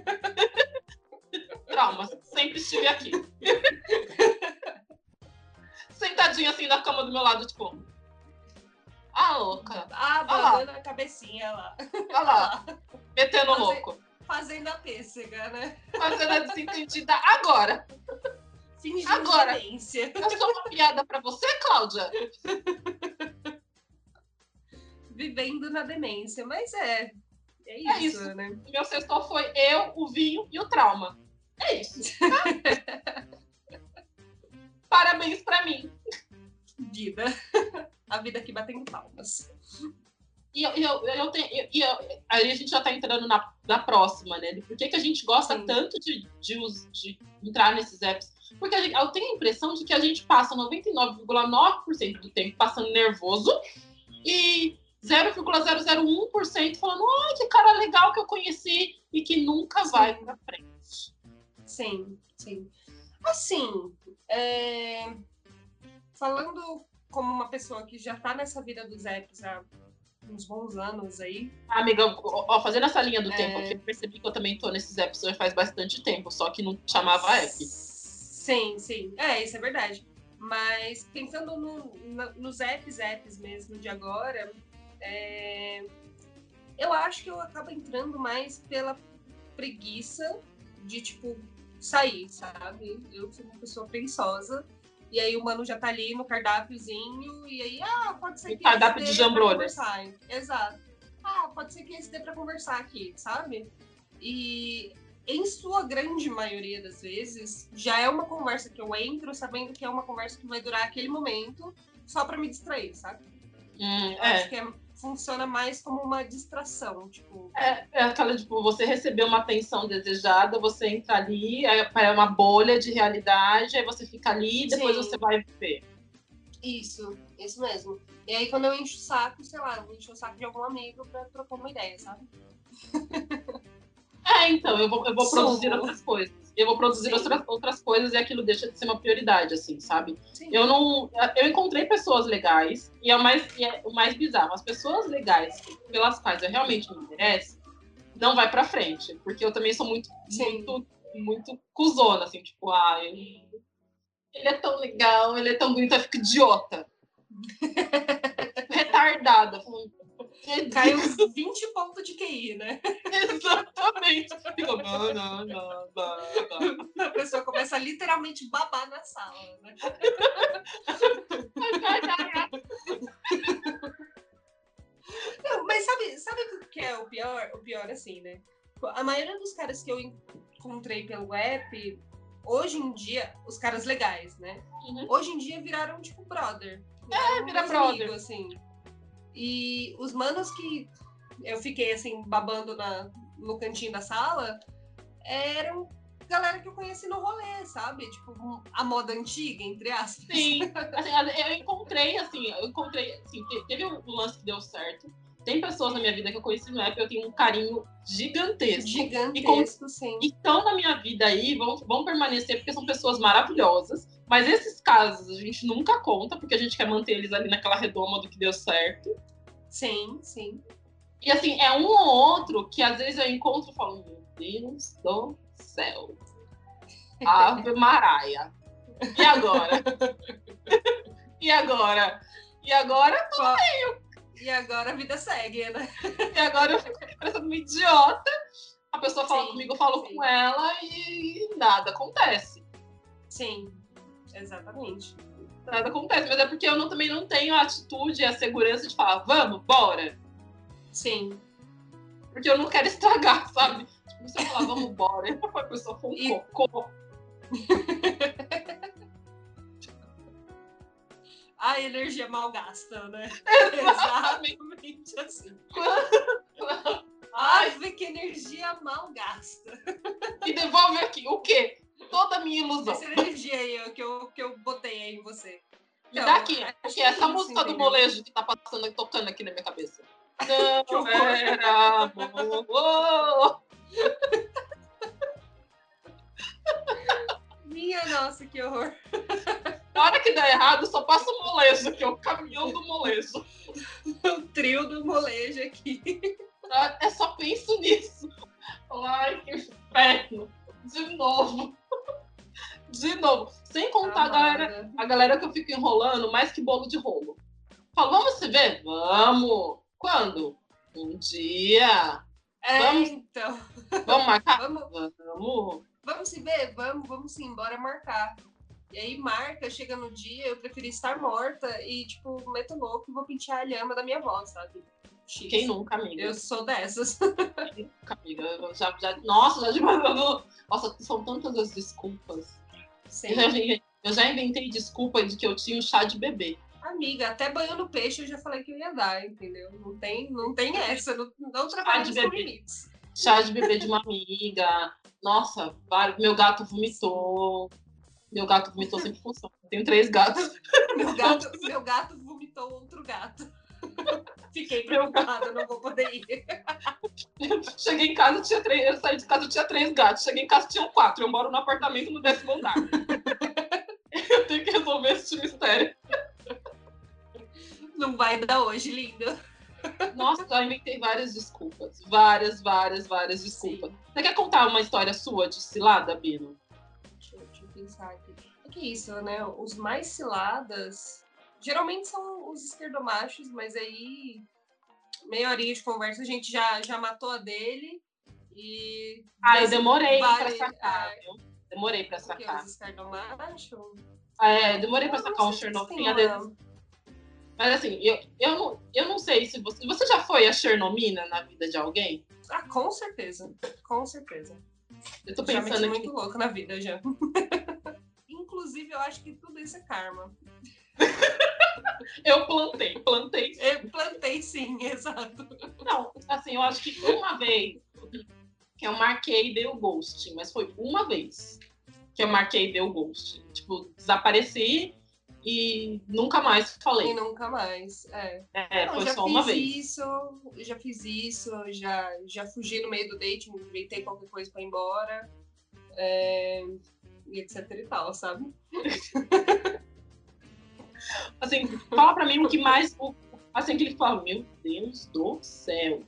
Trauma. Sempre estive aqui. Sentadinha assim na cama do meu lado, tipo. Ah, louca. Abanando a cabecinha lá. Olha lá. Metendo louco. Fazendo a pêssega, né? Fazendo a desentendida agora. Fingindo Agora. demência. Eu sou uma piada pra você, Cláudia? Vivendo na demência. Mas é isso, né? Meu sexto foi eu, o vinho e o trauma. É isso. Parabéns pra mim. Vida. A vida aqui batendo palmas. Aí a gente já tá entrando na próxima, né? Por que a gente gosta tanto de entrar nesses apps? Porque eu tenho a impressão de que a gente passa 99,9% do tempo passando nervoso e 0,001% falando, ai, que cara legal que eu conheci e que nunca vai pra frente. Sim. Assim, falando como uma pessoa que já tá nessa vida dos apps há uns bons anos aí. Amiga, ó, fazendo essa linha do tempo aqui, eu percebi que eu também tô nesses apps já faz bastante tempo, só que não chamava app. Sim. Isso é verdade. Mas pensando nos apps mesmo de agora, eu acho que eu acabo entrando mais pela preguiça de, tipo, sair, sabe? Eu sou uma pessoa preguiçosa. E aí o mano já tá ali no cardápiozinho, e aí, pode ser que cardápio esse de dê pra jambrolha. conversar. Exato. Pode ser que esse dê pra conversar aqui, sabe? E em sua grande maioria das vezes, já é uma conversa que eu entro sabendo que é uma conversa que vai durar aquele momento só pra me distrair, sabe? Acho que funciona mais como uma distração, tipo... É aquela, tipo, você recebeu uma atenção desejada, você entra ali, é uma bolha de realidade, aí você fica ali e depois você vai ver. Isso mesmo. E aí quando eu encho o saco, sei lá, eu encho o saco de algum amigo pra trocar uma ideia, sabe? Então, eu vou produzir outras coisas. Eu vou produzir outras coisas e aquilo deixa de ser uma prioridade, assim, sabe? Sim. Eu encontrei pessoas legais e é o mais bizarro. As pessoas legais pelas quais eu realmente me interesso, não vai pra frente. Porque eu também sou muito cuzona, assim, tipo, ele é tão legal, ele é tão bonito, eu fico idiota. Retardada. Cai uns 20 pontos de QI, né? Exatamente. Fico, não. A pessoa começa a literalmente babar na sala, né? Não, mas sabe o que é o pior? O pior, assim, né? A maioria dos caras que eu encontrei pelo app, hoje em dia, os caras legais, né? Hoje em dia viraram, tipo, brother. Vira brother. Amigo, assim. E os manos que eu fiquei, assim, babando no cantinho da sala, eram galera que eu conheci no rolê, sabe? Tipo, a moda antiga, entre aspas. Sim. Assim, eu encontrei, teve um lance que deu certo. Tem pessoas na minha vida que eu conheci no app, eu tenho um carinho gigantesco. Sim. E estão na minha vida aí, vão permanecer, porque são pessoas maravilhosas. Mas esses casos a gente nunca conta, porque a gente quer manter eles ali naquela redoma do que deu certo. Sim. E assim, é um ou outro que às vezes eu encontro e falo, meu Deus do céu. Ave Maraia. E agora? E agora? E agora a vida segue, né? E agora eu fico parecendo uma idiota. A pessoa fala comigo, eu falo com ela e nada acontece. Sim, exatamente. Nada acontece, mas é porque eu também não tenho a atitude e a segurança de falar, vamos, bora. Sim. Porque eu não quero estragar, sabe? Tipo, se eu falar, vamos, bora, e a pessoa for um cocô. A energia mal gasta, né? Exatamente assim. Ai, que energia mal gasta. E devolve aqui. O quê? toda a minha ilusão. Essa energia aí que eu botei aí em você. Me Então, dá aqui. Porque essa isso, música do entendeu? molejo que tá passando, tocando aqui na minha cabeça. Que Não horror. era amor. Minha nossa, que horror. Na hora que dá errado, só passa o molejo, que é o caminhão do molejo. O trio do molejo aqui. É só penso nisso. Ai, que inferno. De novo. De novo. Sem contar a galera que eu fico enrolando mais que bolo de rolo. Falo, vamos se ver? Vamos. Quando? Um dia. Vamos, Então. vamos marcar? Vamos. Vamos se ver? Vamos sim, bora marcar. E aí marca, chega no dia, eu preferi estar morta e, tipo, meto louco e vou pentear a lhama da minha avó, sabe? X. Quem nunca, amiga? Eu sou dessas. Quem nunca, amiga? Nossa, Nossa, são tantas as desculpas. Sim. Eu já inventei desculpa de que eu tinha um chá de bebê. Amiga, até banho no peixe eu já falei que eu ia dar, entendeu? Não tem essa, não trabalhamos com limites. Chá de bebê de uma amiga. Nossa, meu gato vomitou. Meu gato vomitou sempre funciona. Eu tenho 3 gatos. Meu gato vomitou outro gato. Fiquei preocupada, não vou poder ir. Cheguei em casa, tinha 3. Eu saí de casa, tinha 3 gatos. Cheguei em casa, tinham 4. Eu moro num apartamento no 10º andar. Eu tenho que resolver esse mistério. Não vai dar hoje, linda. Nossa, já inventei várias desculpas. Várias desculpas. Sim. Você quer contar uma história sua de cilada, Bino? Deixa eu pensar aqui. É que isso, né? Os mais ciladas geralmente são os esquerdomachos, mas aí meia horinha de conversa a gente já matou a dele e... eu demorei pra sacar, viu? Demorei pra sacar. Os esquerdomachos? Demorei pra sacar um Chernobyl. Mas assim, eu não sei se você já foi a Chernomina na vida de alguém? Ah, com certeza. Com certeza. Eu tô pensando já muito louco na vida, já. Inclusive, eu acho que tudo isso é karma. Eu plantei. Eu plantei, sim, exato. Não, assim, eu acho que uma vez que eu marquei e dei o ghosting, mas foi uma vez que eu marquei e dei o ghosting. Tipo, desapareci e nunca mais falei. E nunca mais, foi só uma vez. Já fiz isso, já fugi no meio do date, inventei qualquer coisa pra ir embora. E etc e tal, sabe? Assim, fala pra mim o que mais... Assim, que ele fala, meu Deus do céu.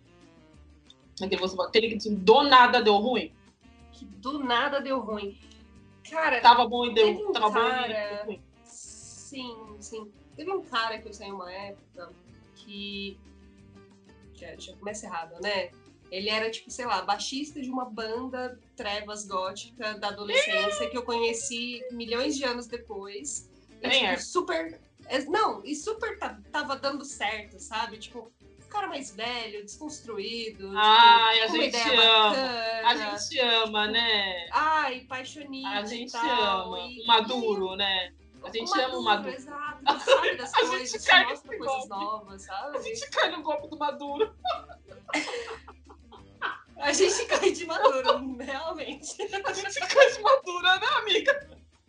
Aquele que assim, do nada deu ruim. Que do nada deu ruim. Cara, tava bom e deu ruim. Sim. Teve um cara que eu saí uma época que... Já começa errado, né? Ele era, tipo, sei lá, baixista de uma banda trevas gótica da adolescência que eu conheci milhões de anos depois. E, tipo, super... Não, e super tava dando certo, sabe? Tipo, um cara mais velho, desconstruído. Ai, tipo, a gente ama. Bacana. A gente ama, né? Ai, paixonite. A gente ama. O Maduro, né? A gente ama o Maduro. Exato, não sabe das coisas, te mostra coisas novas, sabe? A gente cai no golpe do Maduro. A gente cai de Maduro, realmente. A gente cai de Maduro, né, amiga?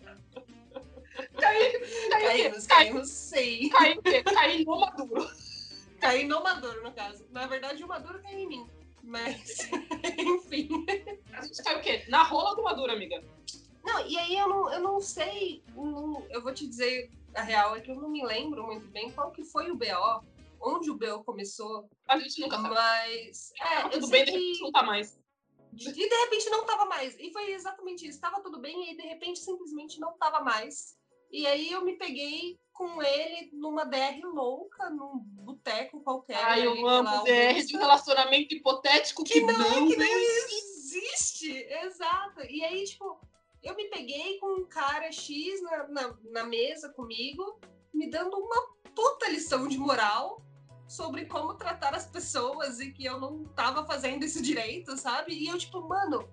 Caímos, sim. Caí no Maduro. Caí no Maduro, no caso. Na verdade, o Maduro caiu em mim. Mas, enfim. A gente caiu o quê? Na rola do Maduro, amiga. Não, e aí eu não sei, eu vou te dizer a real, é que eu não me lembro muito bem qual que foi o BO, onde o BO começou. A gente nunca sabe. Mas, tudo bem, de repente não tá mais. E de repente não tava mais. E foi exatamente isso, tava tudo bem e aí de repente simplesmente não tava mais. E aí eu me peguei com ele numa DR louca, num boteco qualquer. Ai, eu amo DR de um relacionamento hipotético que não existe. Exato. E aí, tipo, eu me peguei com um cara X na mesa comigo, me dando uma puta lição de moral sobre como tratar as pessoas e que eu não tava fazendo isso direito, sabe? E eu, tipo, mano,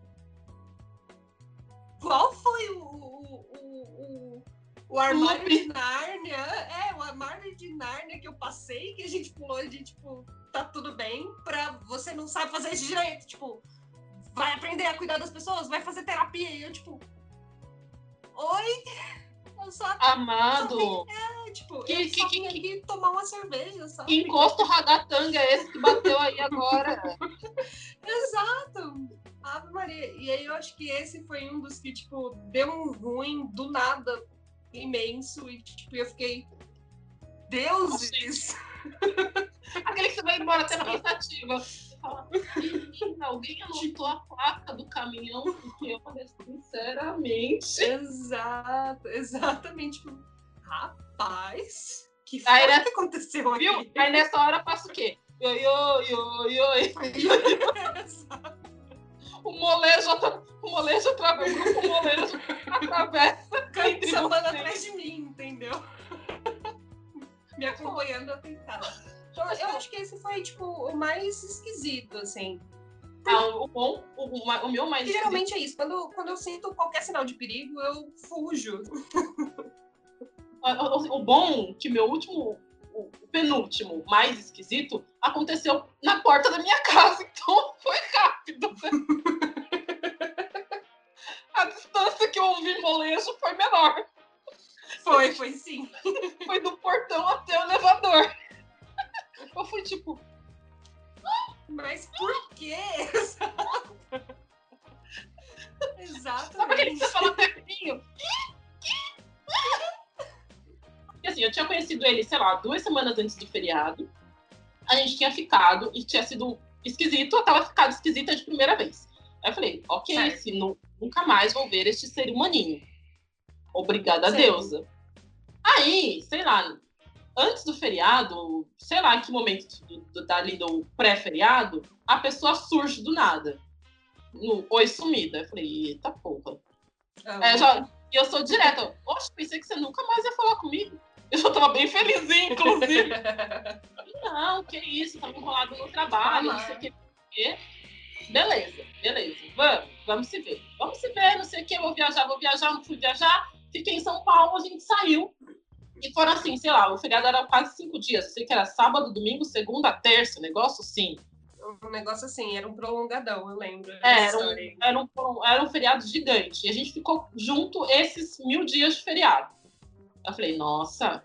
qual foi o armário de Nárnia? O armário de Nárnia que eu passei, que a gente pulou de, tipo, tá tudo bem, pra você não sabe fazer isso direito. Tipo, vai aprender a cuidar das pessoas, vai fazer terapia. E eu, tipo, oi? Eu só Amado! tipo, eu só vim aqui tomar uma cerveja, sabe? Que encosto ragatanga é esse que bateu aí agora? Exato! Ave Maria. E aí eu acho que esse foi um dos que, tipo, deu um ruim do nada imenso. E, tipo, eu fiquei... Deuses! Aquele que você vai embora até pensativa. Você fala, alguém anotou a placa do caminhão? Porque eu falei, sinceramente... Exato, exatamente. Rapaz, que Aí, foi que aconteceu aqui? Viu? Aí nessa hora passa o quê? O molejo atravessa, o grupo molejo atravessa. Sambando atrás de mim, entendeu? Me acompanhando até em casa. Então, eu acho que esse foi, tipo, o mais esquisito, assim. O meu mais e geralmente é isso. Quando eu sinto qualquer sinal de perigo, eu fujo. O bom que meu último, o penúltimo mais esquisito, aconteceu na porta da minha casa. Então foi rápido. A distância que eu ouvi molejo foi menor. Foi sim. Foi do portão até o elevador. Eu fui tipo... Mas por quê? Exatamente. Sabe aquele que você fala pertinho? E assim, eu tinha conhecido ele, sei lá, 2 semanas antes do feriado. A gente tinha ficado e tinha sido esquisito, eu tava ficado esquisita de primeira vez. Aí eu falei, ok, se nunca mais vou ver este ser humaninho. Obrigada a deusa. Aí, sei lá, antes do feriado, sei lá em que momento dali do pré-feriado, a pessoa surge do nada. No oi sumida. Eu falei, eita porra. E eu sou direta. Oxe, pensei que você nunca mais ia falar comigo. Eu já tava bem felizinha, inclusive. Não, que isso, tava enrolado no trabalho, não sei o que. Beleza. Vamos se ver. Vamos se ver, não sei o que, vou viajar, não fui viajar. Fiquei em São Paulo, a gente saiu. E foram assim, sei lá, o feriado era quase 5 dias. Eu sei que era sábado, domingo, segunda, terça, negócio assim. Um negócio assim, era um prolongadão, eu lembro. Era um feriado gigante. E a gente ficou junto esses 1000 dias de feriado. Eu falei, nossa,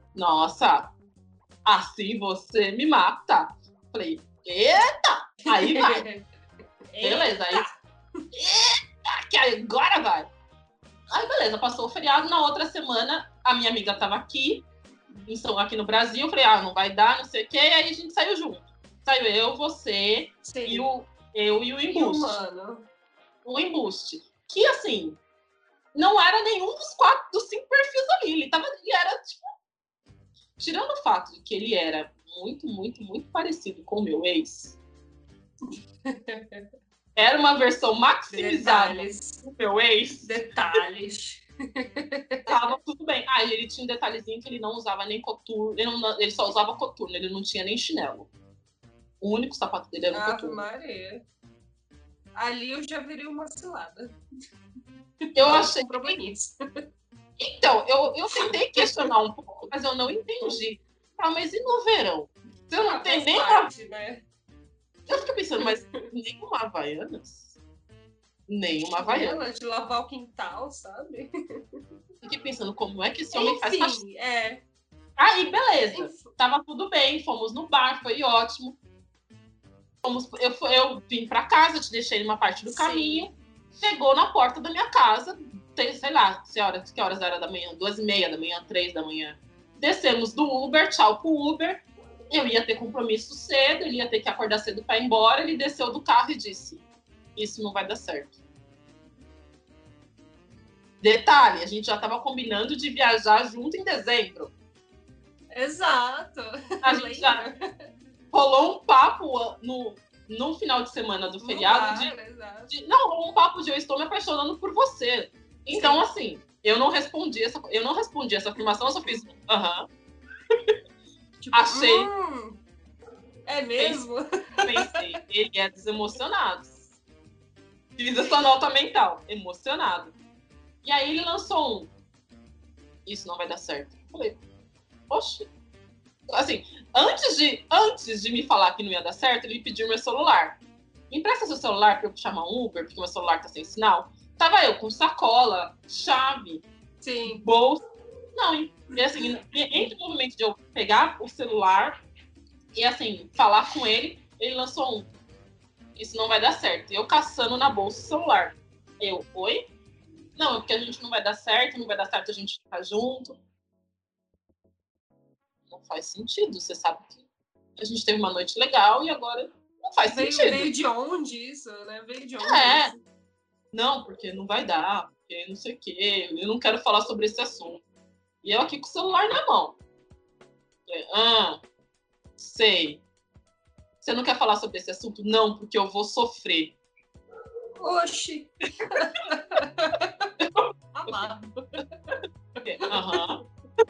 assim você me mata. Eu falei, eita! Aí vai. Beleza, aí. Eita, que agora vai. Aí beleza, passou o feriado. Na outra semana, a minha amiga tava aqui no Brasil. Eu falei, não vai dar, não sei o quê. E aí a gente saiu junto. Saiu eu, você, e eu e o embuste. O embuste. Que, assim, não era nenhum dos 5 perfis ali. Ele era, tipo... Tirando o fato de que ele era muito, muito, muito parecido com o meu ex. Era uma versão maximizada do meu ex. Detalhes. Tava tudo bem. Aí ele tinha um detalhezinho que ele não usava nem coturno. Ele só usava coturno, ele não tinha nem chinelo. O único sapato dele era um coturno. Maria. Ali eu já virei uma cilada. Eu achei. Então, eu tentei questionar um pouco, mas eu não entendi. Mas e no verão? Você não tem nem parte, né? Eu fiquei pensando, mas nenhuma Havaianas? Nenhuma Havaianas. De lavar o quintal, sabe? Fiquei pensando, como é que esse homem faz faxina? É. Aí, beleza. Tava tudo bem, fomos no bar, foi ótimo. Eu vim pra casa, te deixei numa parte do caminho. Chegou na porta da minha casa, sei lá, que horas era da manhã? 2h30 da manhã, 3 da manhã. Descemos do Uber, tchau pro Uber. Eu ia ter compromisso cedo, ele ia ter que acordar cedo pra ir embora. Ele desceu do carro e disse, isso não vai dar certo. Detalhe, a gente já tava combinando de viajar junto em dezembro. Exato. A gente já rolou um papo no final de semana do feriado. Rolou um papo de eu estou me apaixonando por você. Então, assim, eu não respondi essa afirmação, eu só fiz tipo, achei. É mesmo? Pensei, ele é desemocionado. Fiz essa nota mental, emocionado. E aí ele lançou isso não vai dar certo. Eu falei, oxe. Assim, antes de me falar que não ia dar certo, ele pediu meu celular. Empresta seu celular pra eu chamar um Uber, porque meu celular tá sem sinal. Tava eu com sacola, chave, Sim. bolsa. Não, e assim, entre o movimento de eu pegar o celular e assim, falar com ele, ele lançou um. Isso não vai dar certo. Eu caçando na bolsa o celular. Eu, oi? Não, é porque a gente não vai dar certo, não vai dar certo a gente ficar junto. Não faz sentido. Você sabe que a gente teve uma noite legal e agora não faz sentido. Veio de onde isso, né? Veio de onde É. isso? Não, porque não vai dar, porque não sei o quê. Eu não quero falar sobre esse assunto. E eu aqui com o celular na mão. Sei. Você não quer falar sobre esse assunto? Não, porque eu vou sofrer. Oxi. Amado. Aham.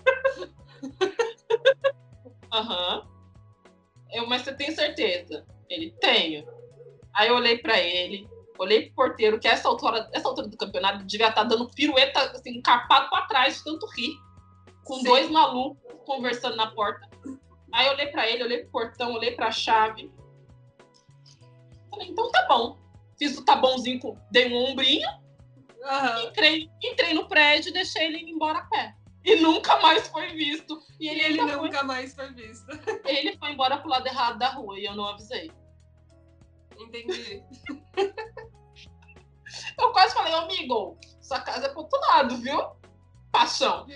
Aham. Mas você tem certeza? Ele, tenho. Aí eu olhei pra ele, olhei pro porteiro, que essa altura do campeonato devia estar dando pirueta, assim, encarpado pra trás de tanto rir. Com Sim. 2 malucos conversando na porta. Aí eu olhei pra ele, olhei pro portão, olhei pra chave. Falei, então tá bom. Fiz o tá bonzinho, dei um ombrinho, entrei no prédio e deixei ele ir embora a pé. E nunca mais foi visto. E ele nunca mais foi visto. Ele foi embora pro lado errado da rua e eu não avisei. Entendi. Eu quase falei, amigo, sua casa é pro outro lado, viu? Paixão.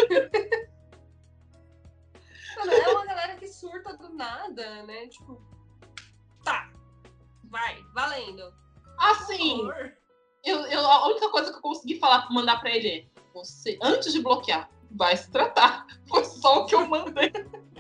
Mano, é uma galera que surta do nada, né? Tipo, tá, vai, valendo. Assim, a única coisa que eu consegui mandar pra ele é, você, antes de bloquear, vai se tratar. Foi só o que eu mandei.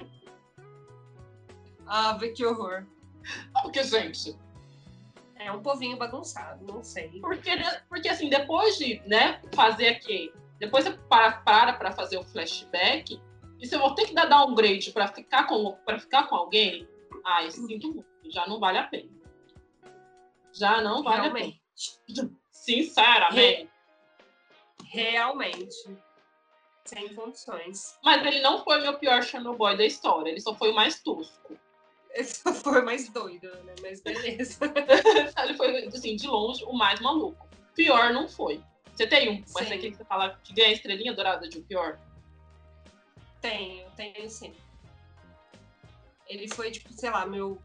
Vê que horror. Porque, gente... É um povinho bagunçado, não sei. Porque assim, depois de, né, fazer aqui... Depois você para fazer o flashback, e se eu vou ter que dar downgrade pra ficar com alguém, sinto muito, já não vale a pena. Já não vale a pena. Sinceramente. Realmente. Sem condições. Mas ele não foi meu pior channel boy da história, ele só foi o mais tosco. Ele só foi mais doido, né? Mas beleza. Ele foi, assim, de longe, o mais maluco. Pior não foi. Você tem um, mas aqui que você fala que ganha a estrelinha dourada de o pior? Tenho sim. Ele foi, tipo, sei lá, meu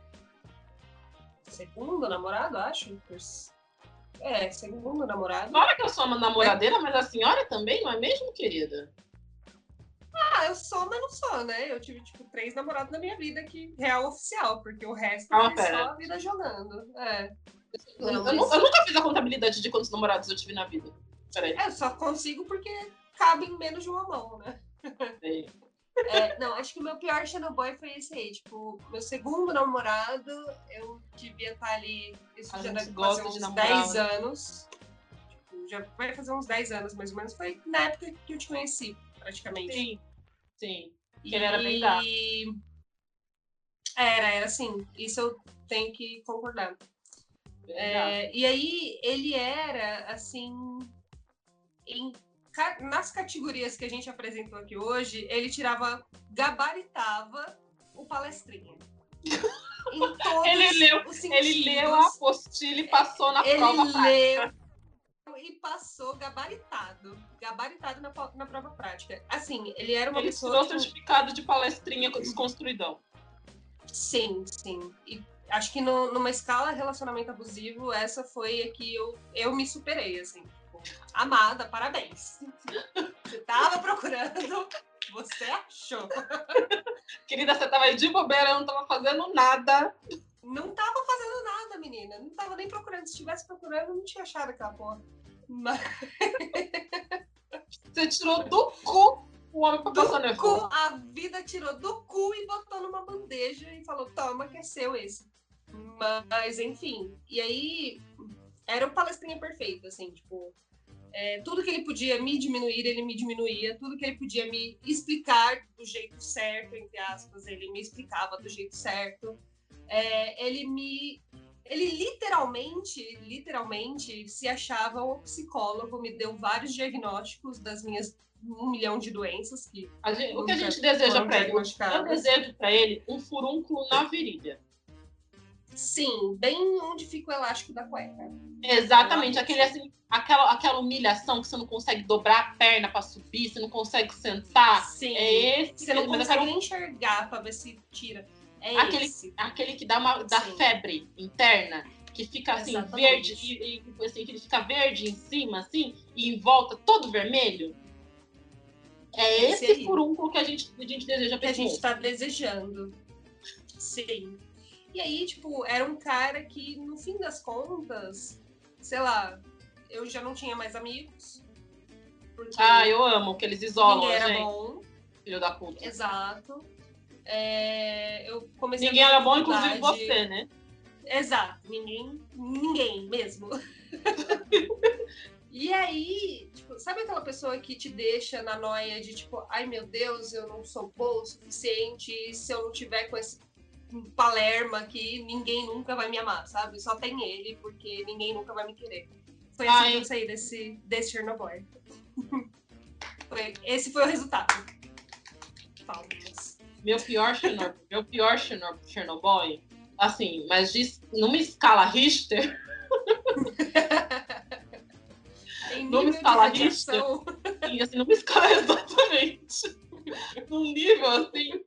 segundo namorado, acho. Segundo namorado. Claro que eu sou uma namoradeira, mas a senhora também, não é mesmo, querida? Eu sou, mas não sou, né? Eu tive, tipo, 3 namorados na minha vida que real oficial, porque o resto foi só a vida jogando. Eu nunca fiz a contabilidade de quantos namorados eu tive na vida. Peraí. Eu só consigo porque cabe em menos de uma mão, né? Não, acho que o meu pior channel boy foi esse aí. Tipo, meu segundo namorado, eu devia estar ali. Isso já deve fazer uns 10 anos. Tipo, já vai fazer uns 10 anos, mais ou menos. Foi na época que eu te conheci, praticamente. Sim. Que ele era bem gato. Era assim. Isso eu tenho que concordar. E aí, ele era, assim... nas categorias que a gente apresentou aqui hoje, ele gabaritava o palestrinha. Em todos os sentidos. Ele leu a apostila e passou na prova prática. E passou gabaritado na prova prática. Assim, ele era uma pessoa... Ele tirou certificado de palestrinha desconstruidão. Sim. E acho que numa escala relacionamento abusivo, essa foi a que eu me superei, assim. Amada, parabéns. Você tava procurando, você achou. Querida, você tava aí de bobeira, não tava fazendo nada. Não tava fazendo nada, menina. Não tava nem procurando. Se estivesse procurando, eu não tinha achado aquela porra. Mas... Você tirou do cu o homem pra passar nervoso. A vida tirou do cu e botou numa bandeja e falou, toma, que é seu esse. Mas, enfim. E aí, era o palestrinha perfeito, assim, tipo... tudo que ele podia me diminuir, ele me diminuía. Tudo que ele podia me explicar do jeito certo, entre aspas, ele me explicava do jeito certo. Ele literalmente se achava um psicólogo, me deu vários diagnósticos das minhas 1 milhão de doenças. O que a gente deseja pra ele? Eu desejo pra ele um furúnculo na virilha. Sim, bem onde fica o elástico da cueca. Exatamente, aquele, assim, aquela humilhação que você não consegue dobrar a perna para subir, você não consegue sentar. Sim. É esse. Você não Mas eu consegue quero nem enxergar para ver se tira. É esse. aquele que dá Sim. febre interna, que fica assim, Exatamente. verde, e assim, que ele fica verde em cima, assim, e em volta todo vermelho. É esse furúnculo que a gente deseja que a gente moço. tá desejando. Sim. E aí, tipo, era um cara que, no fim das contas, sei lá, eu já não tinha mais amigos. Ah, eu amo que eles isolam ninguém a era gente. bom. Filho da puta. Exato. Eu comecei ninguém era bom, inclusive você, né? Exato. Ninguém mesmo. E aí, tipo, sabe aquela pessoa que te deixa na noia de tipo, ai meu Deus, eu não sou boa o suficiente, e se eu não tiver com esse Palermo aqui, ninguém nunca vai me amar, sabe? Só tem ele, porque ninguém nunca vai me querer. Foi assim que eu saí desse Chernobyl. Esse foi o resultado. Palmas. Meu pior Chernobyl, assim, mas numa escala Richter. Em numa nível escala de radiação. Richter. Sim, assim, numa escala exatamente. Num nível assim,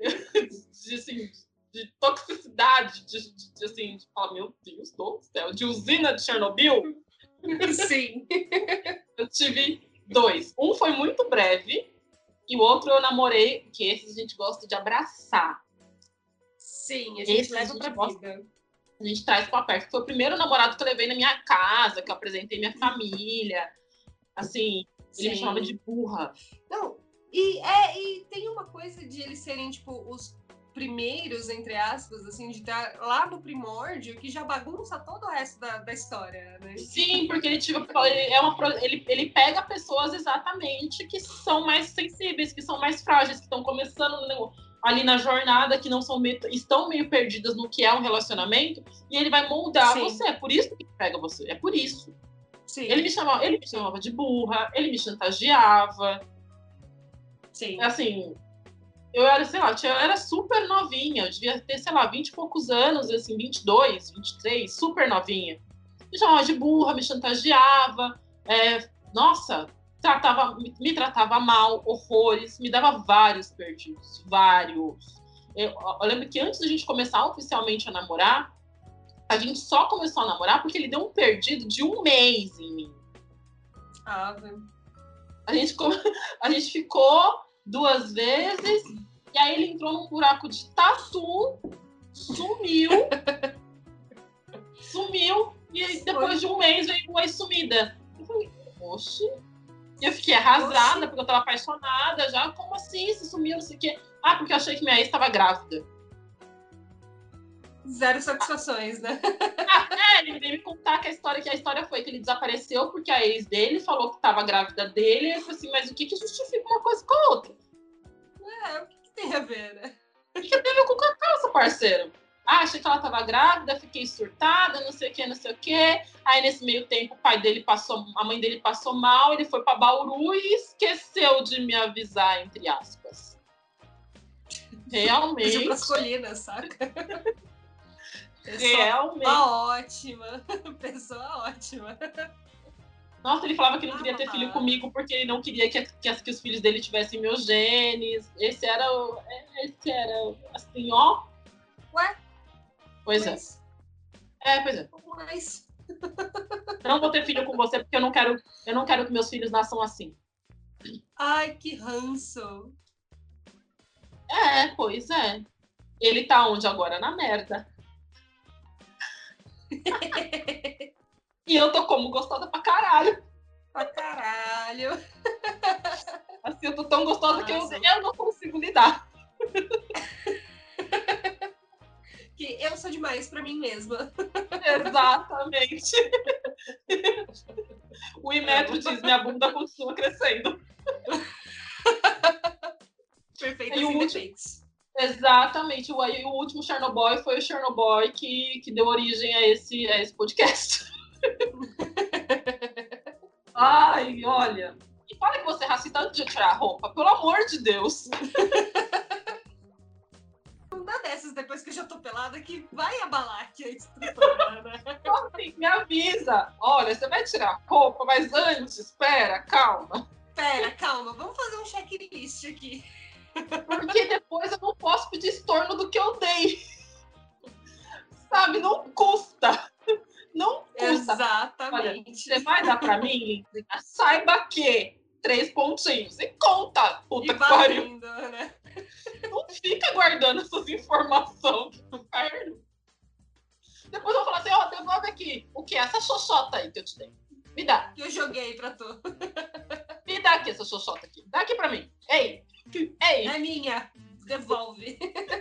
de toxicidade, assim, de falar, meu Deus do céu, de usina de Chernobyl. Sim. Eu tive 2. Um foi muito breve e o outro eu namorei, que esses a gente gosta de abraçar. Sim, a gente leva pra vida. A gente traz pra perto. Foi o primeiro namorado que eu levei na minha casa, que eu apresentei minha família. Assim, ele me chamava de burra. Não, e tem uma coisa de eles serem, tipo, os primeiros, entre aspas, assim, de estar lá no primórdio, que já bagunça todo o resto da história, né? Sim, porque ele pega pessoas exatamente que são mais sensíveis, que são mais frágeis, que estão começando ali na jornada, que não são estão meio perdidas no que é um relacionamento, e ele vai moldar você. É por isso que ele pega você. É por isso. Sim. Ele me chamava de burra, ele me chantageava. Sim. Assim, eu era, sei lá, eu era super novinha, eu devia ter, sei lá, 20 e poucos anos, assim, 22, 23, super novinha. Me chamava de burra, me chantageava, nossa, me tratava mal, horrores, me dava vários perdidos, vários. Eu lembro que antes da gente começar oficialmente a namorar, a gente só começou a namorar porque ele deu um perdido de 1 mês em mim. A gente ficou 2 vezes, e aí ele entrou num buraco de tatu, sumiu, e depois de 1 mês veio uma sumida. Eu falei, oxe. E eu fiquei arrasada, porque eu tava apaixonada já. Como assim? Você sumiu, não sei o quê. Ah, porque eu achei que minha ex estava grávida. Zero satisfações, né? Ele veio me contar que a história foi que ele desapareceu porque a ex dele falou que estava grávida dele. E eu falei assim, mas o que justifica uma coisa com a outra? O que tem a ver, né? O que tem a ver com a calça, parceiro? Ah, achei que ela estava grávida, fiquei surtada, não sei o que, não sei o que. Aí, nesse meio tempo, a mãe dele passou mal, ele foi para Bauru e esqueceu de me avisar, entre aspas. Realmente. Fugiu pras colinas, saca? Realmente. Ótima. Pessoa ótima. Nossa, ele falava que não queria ter filho comigo porque ele não queria que os filhos dele tivessem meus genes. Esse era, assim, ó. Ué? Pois é. Pois é. Mas... Eu não vou ter filho com você porque eu não quero que meus filhos nasçam assim. Ai, que ranço. Pois é. Ele tá onde agora? Na merda. E eu tô como gostosa pra caralho. Pra caralho. Assim, eu tô tão gostosa que eu não consigo lidar. Que eu sou demais pra mim mesma. Exatamente. O Imetro diz, minha bunda continua crescendo. Perfeito sem defeitos. Exatamente. O último Chernobyl foi o Chernobyl que deu origem a esse podcast. Ai, olha. E fala que você é racista antes de tirar a roupa, pelo amor de Deus. não dá dessas depois que eu já tô pelada que vai abalar aqui a estrutura, né? Então, assim, me avisa. Olha, você vai tirar a roupa, mas antes, espera, calma. Pera, calma, vamos fazer um checklist aqui. Porque depois eu não posso pedir estorno do que eu dei. Sabe? Não custa. Não custa. Exatamente. Olha, você vai dar pra mim, Lindzinha? Saiba que 3 pontinhos. E conta, puta E que pariu. valendo, né? Não fica guardando essas informações, que inferno. Depois eu vou falar assim, ó, devolve aqui. O que? Essa xoxota aí que eu te dei. Me dá. Que eu joguei pra tu. Me dá aqui essa xoxota aqui. Dá aqui pra mim. Ei. Ei. É minha. Devolve.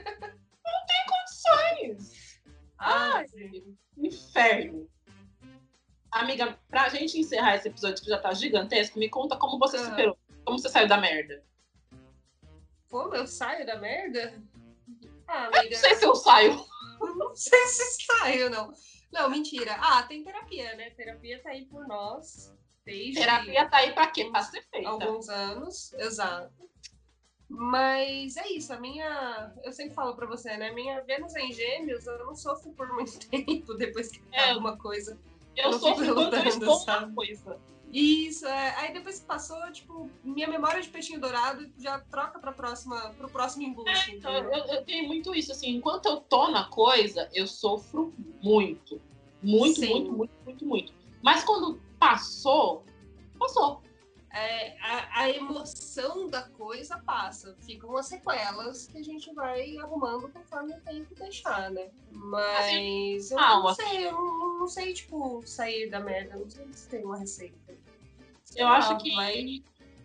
Sonhos. Ai, Inferno. Amiga, pra gente encerrar esse episódio que já tá gigantesco, me conta como você superou. Como você saiu da merda. como eu saio da merda? Ah, Eu amiga. não sei se eu saio. Não sei se saio, não. Não, mentira. Ah, tem terapia, né? Terapia tá aí por nós. Desde Terapia tá aí pra quê? Pra ser feita. alguns anos, exato. Mas é isso, eu sempre falo pra você, né? Minha Vênus é em Gêmeos, eu não sofro por muito tempo depois que acaba uma coisa. Eu não sofro fico enquanto eu lutando, estou sabe? na coisa. Isso, aí depois que passou, tipo, minha memória de peixinho dourado já troca pro próximo embuste, Então, entendeu? eu tenho muito isso, assim, enquanto eu tô na coisa, eu sofro muito. Muito, Sim. muito, muito, muito, muito. Mas quando passou, passou. A emoção da coisa passa. Ficam as sequelas que a gente vai arrumando conforme o tempo deixar, né? Mas eu não sei, tipo, sair da merda. Não sei se tem uma receita. Eu acho que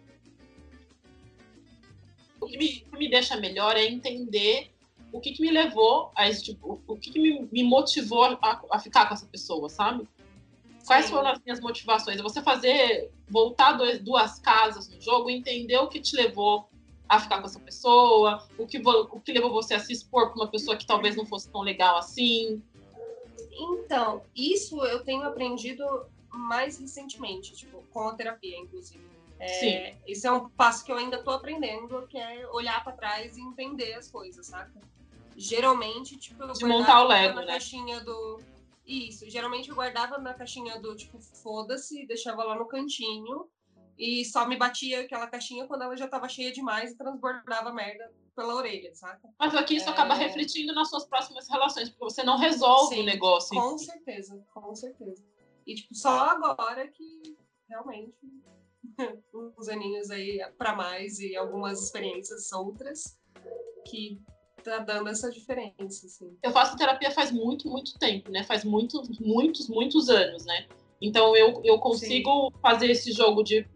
o que me deixa melhor é entender o que me levou a esse tipo, o que me motivou a ficar com essa pessoa, sabe? Quais foram as minhas motivações? É você voltar duas casas no jogo, entender o que te levou a ficar com essa pessoa, o que levou você a se expor com uma pessoa que talvez não fosse tão legal assim. Então, isso eu tenho aprendido mais recentemente, tipo, com a terapia, inclusive. Sim. Isso é um passo que eu ainda tô aprendendo, que é olhar para trás e entender as coisas, saca? Geralmente, tipo, eu de montar o Lego, na caixinha do... Isso, geralmente eu guardava na caixinha do, tipo, foda-se, deixava lá no cantinho e só me batia aquela caixinha quando ela já tava cheia demais e transbordava merda pela orelha, saca? Mas aqui isso acaba refletindo nas suas próximas relações, porque você não resolve o negócio. Com certeza, com certeza. E, tipo, só agora que realmente uns aninhos aí pra mais e algumas experiências outras que tá dando essa diferença, assim. Eu faço terapia faz muito, muito tempo, né? Faz muitos, muitos, muitos anos, né? Então eu consigo fazer esse jogo de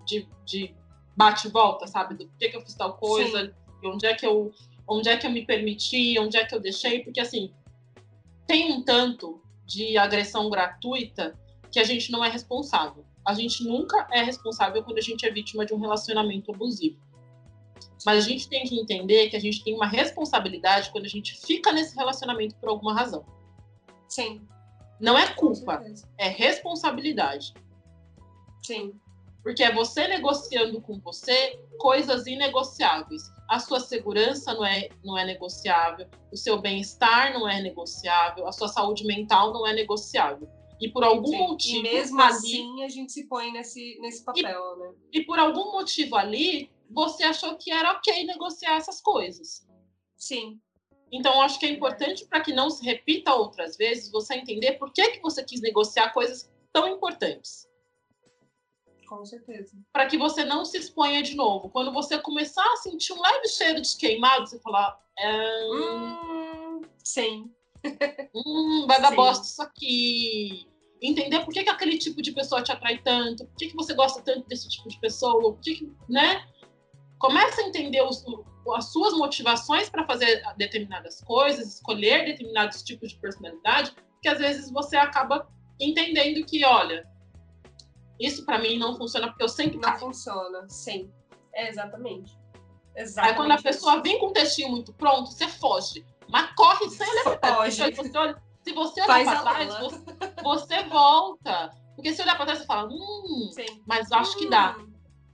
bate e volta, sabe? Do porquê que eu fiz tal coisa, onde é que eu me permiti, onde é que eu deixei, porque assim, tem um tanto de agressão gratuita que a gente não é responsável. A gente nunca é responsável quando a gente é vítima de um relacionamento abusivo. Mas a gente tem que entender que a gente tem uma responsabilidade quando a gente fica nesse relacionamento por alguma razão. Sim. Não é culpa, é responsabilidade. Sim. Porque é você negociando com você coisas inegociáveis. A sua segurança não é negociável, o seu bem-estar não é negociável, a sua saúde mental não é negociável. E por algum motivo. E mesmo ali, assim, a gente se põe nesse papel, né? E por algum motivo ali, você achou que era ok negociar essas coisas. Sim. Então, acho que é importante para que não se repita outras vezes, você entender por que você quis negociar coisas tão importantes. Com certeza. Para que você não se exponha de novo. Quando você começar a sentir um leve cheiro de queimado, você falar... Sim. Vai dar bosta isso aqui. Entender por que aquele tipo de pessoa te atrai tanto, por que você gosta tanto desse tipo de pessoa, né? Começa a entender as suas motivações para fazer determinadas coisas, escolher determinados tipos de personalidade, porque às vezes você acaba entendendo que, olha, isso para mim não funciona porque eu sempre caio. Não funciona, sim. Exatamente. Aí quando a pessoa vem com um textinho muito pronto, você foge. Mas corre sem olhar para trás. Se você olhar para trás, você volta. Porque se olhar para trás, você fala, mas acho que dá.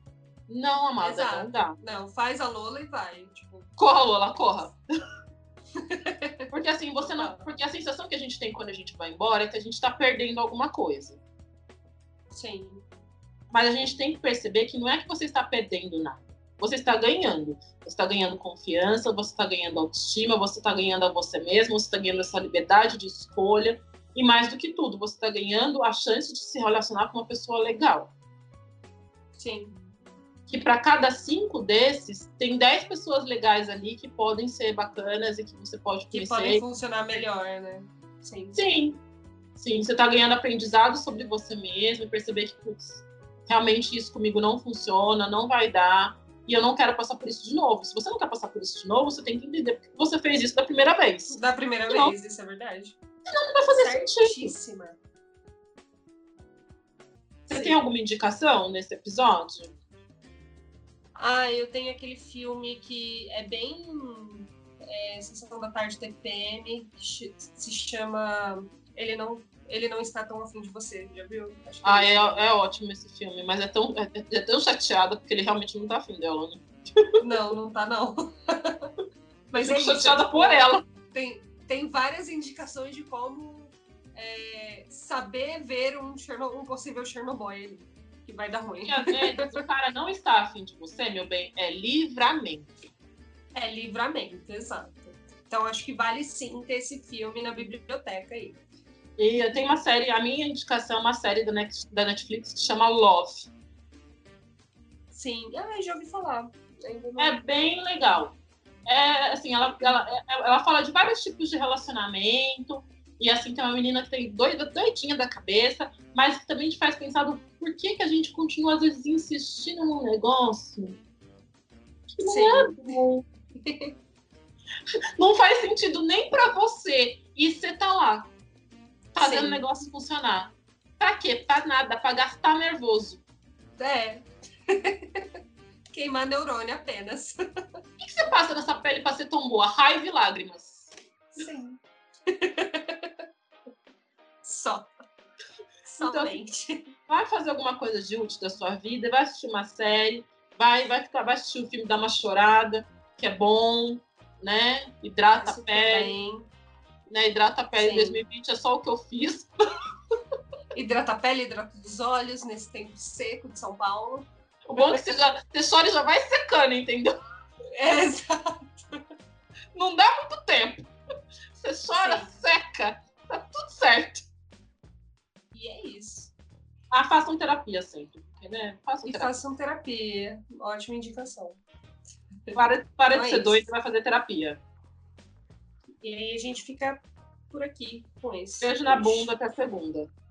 Não, amada, não dá. Não, faz a Lola e vai. Tipo... Corra, Lola, corra. Porque assim, você não. Porque a sensação que a gente tem quando a gente vai embora é que a gente tá perdendo alguma coisa. Sim. Mas a gente tem que perceber que não é que você está perdendo nada. Você está ganhando. Você está ganhando confiança, você está ganhando autoestima, você está ganhando a você mesmo, você está ganhando essa liberdade de escolha. E mais do que tudo, você está ganhando a chance de se relacionar com uma pessoa legal. Sim. Que para cada 5 desses, tem 10 pessoas legais ali que podem ser bacanas e que você pode conhecer. Que podem funcionar melhor, né? Sim. Sim. Sim, você está ganhando aprendizado sobre você mesmo e perceber que, putz, realmente isso comigo não funciona, não vai dar, e eu não quero passar por isso de novo. Se você não quer passar por isso de novo, você tem que entender porque você fez isso da primeira vez. Da primeira vez, isso é verdade. Senão não vai fazer Certíssima. sentido. Você tem alguma indicação nesse episódio? Eu tenho aquele filme que é bem Sessão da Tarde TPM, que se chama Ele não está tão afim de você, já viu? Acho que é ótimo esse filme, mas é tão chateada porque ele realmente não tá afim dela, né? Não tá não. Mas eu fico chateada por ela. Tem várias indicações de como saber ver um possível Chernobyl que vai dar ruim. E às vezes o cara não está afim de você, meu bem, é livramento. É livramento, exato. Então acho que vale sim ter esse filme na biblioteca aí. E eu tenho uma série, a minha indicação é uma série da Netflix que chama Love. Sim, já ouvi falar. É bem legal. Assim, ela fala de vários tipos de relacionamento. E assim, tem uma menina que tem doidinha da cabeça, mas que também te faz pensar do por que a gente continua, às vezes, insistindo num negócio que não é bom. Não faz sentido nem pra você. E você tá lá, fazendo o negócio funcionar. Pra quê? Pra nada, pra gastar nervoso. Queimar neurônio apenas. O que você passa nessa pele pra ser tão boa? Raiva e lágrimas. Sim. Só. Somente. Então, vai fazer alguma coisa de útil da sua vida, vai assistir uma série, vai assistir um filme, dar uma chorada, que é bom, né? Hidrata a pele. Né? Hidrata a pele. Em 2020 é só o que eu fiz. Hidrata a pele, hidrata os olhos nesse tempo seco de São Paulo. O bom é que você chora e já vai secando, entendeu? Exato. Não dá muito tempo. Você chora, seca, tá tudo certo. E é isso. Façam terapia sempre, né? Façam terapia. Ótima indicação. Para de ser doido e vai fazer terapia. E aí a gente fica por aqui com isso. Beijo na bunda até segunda.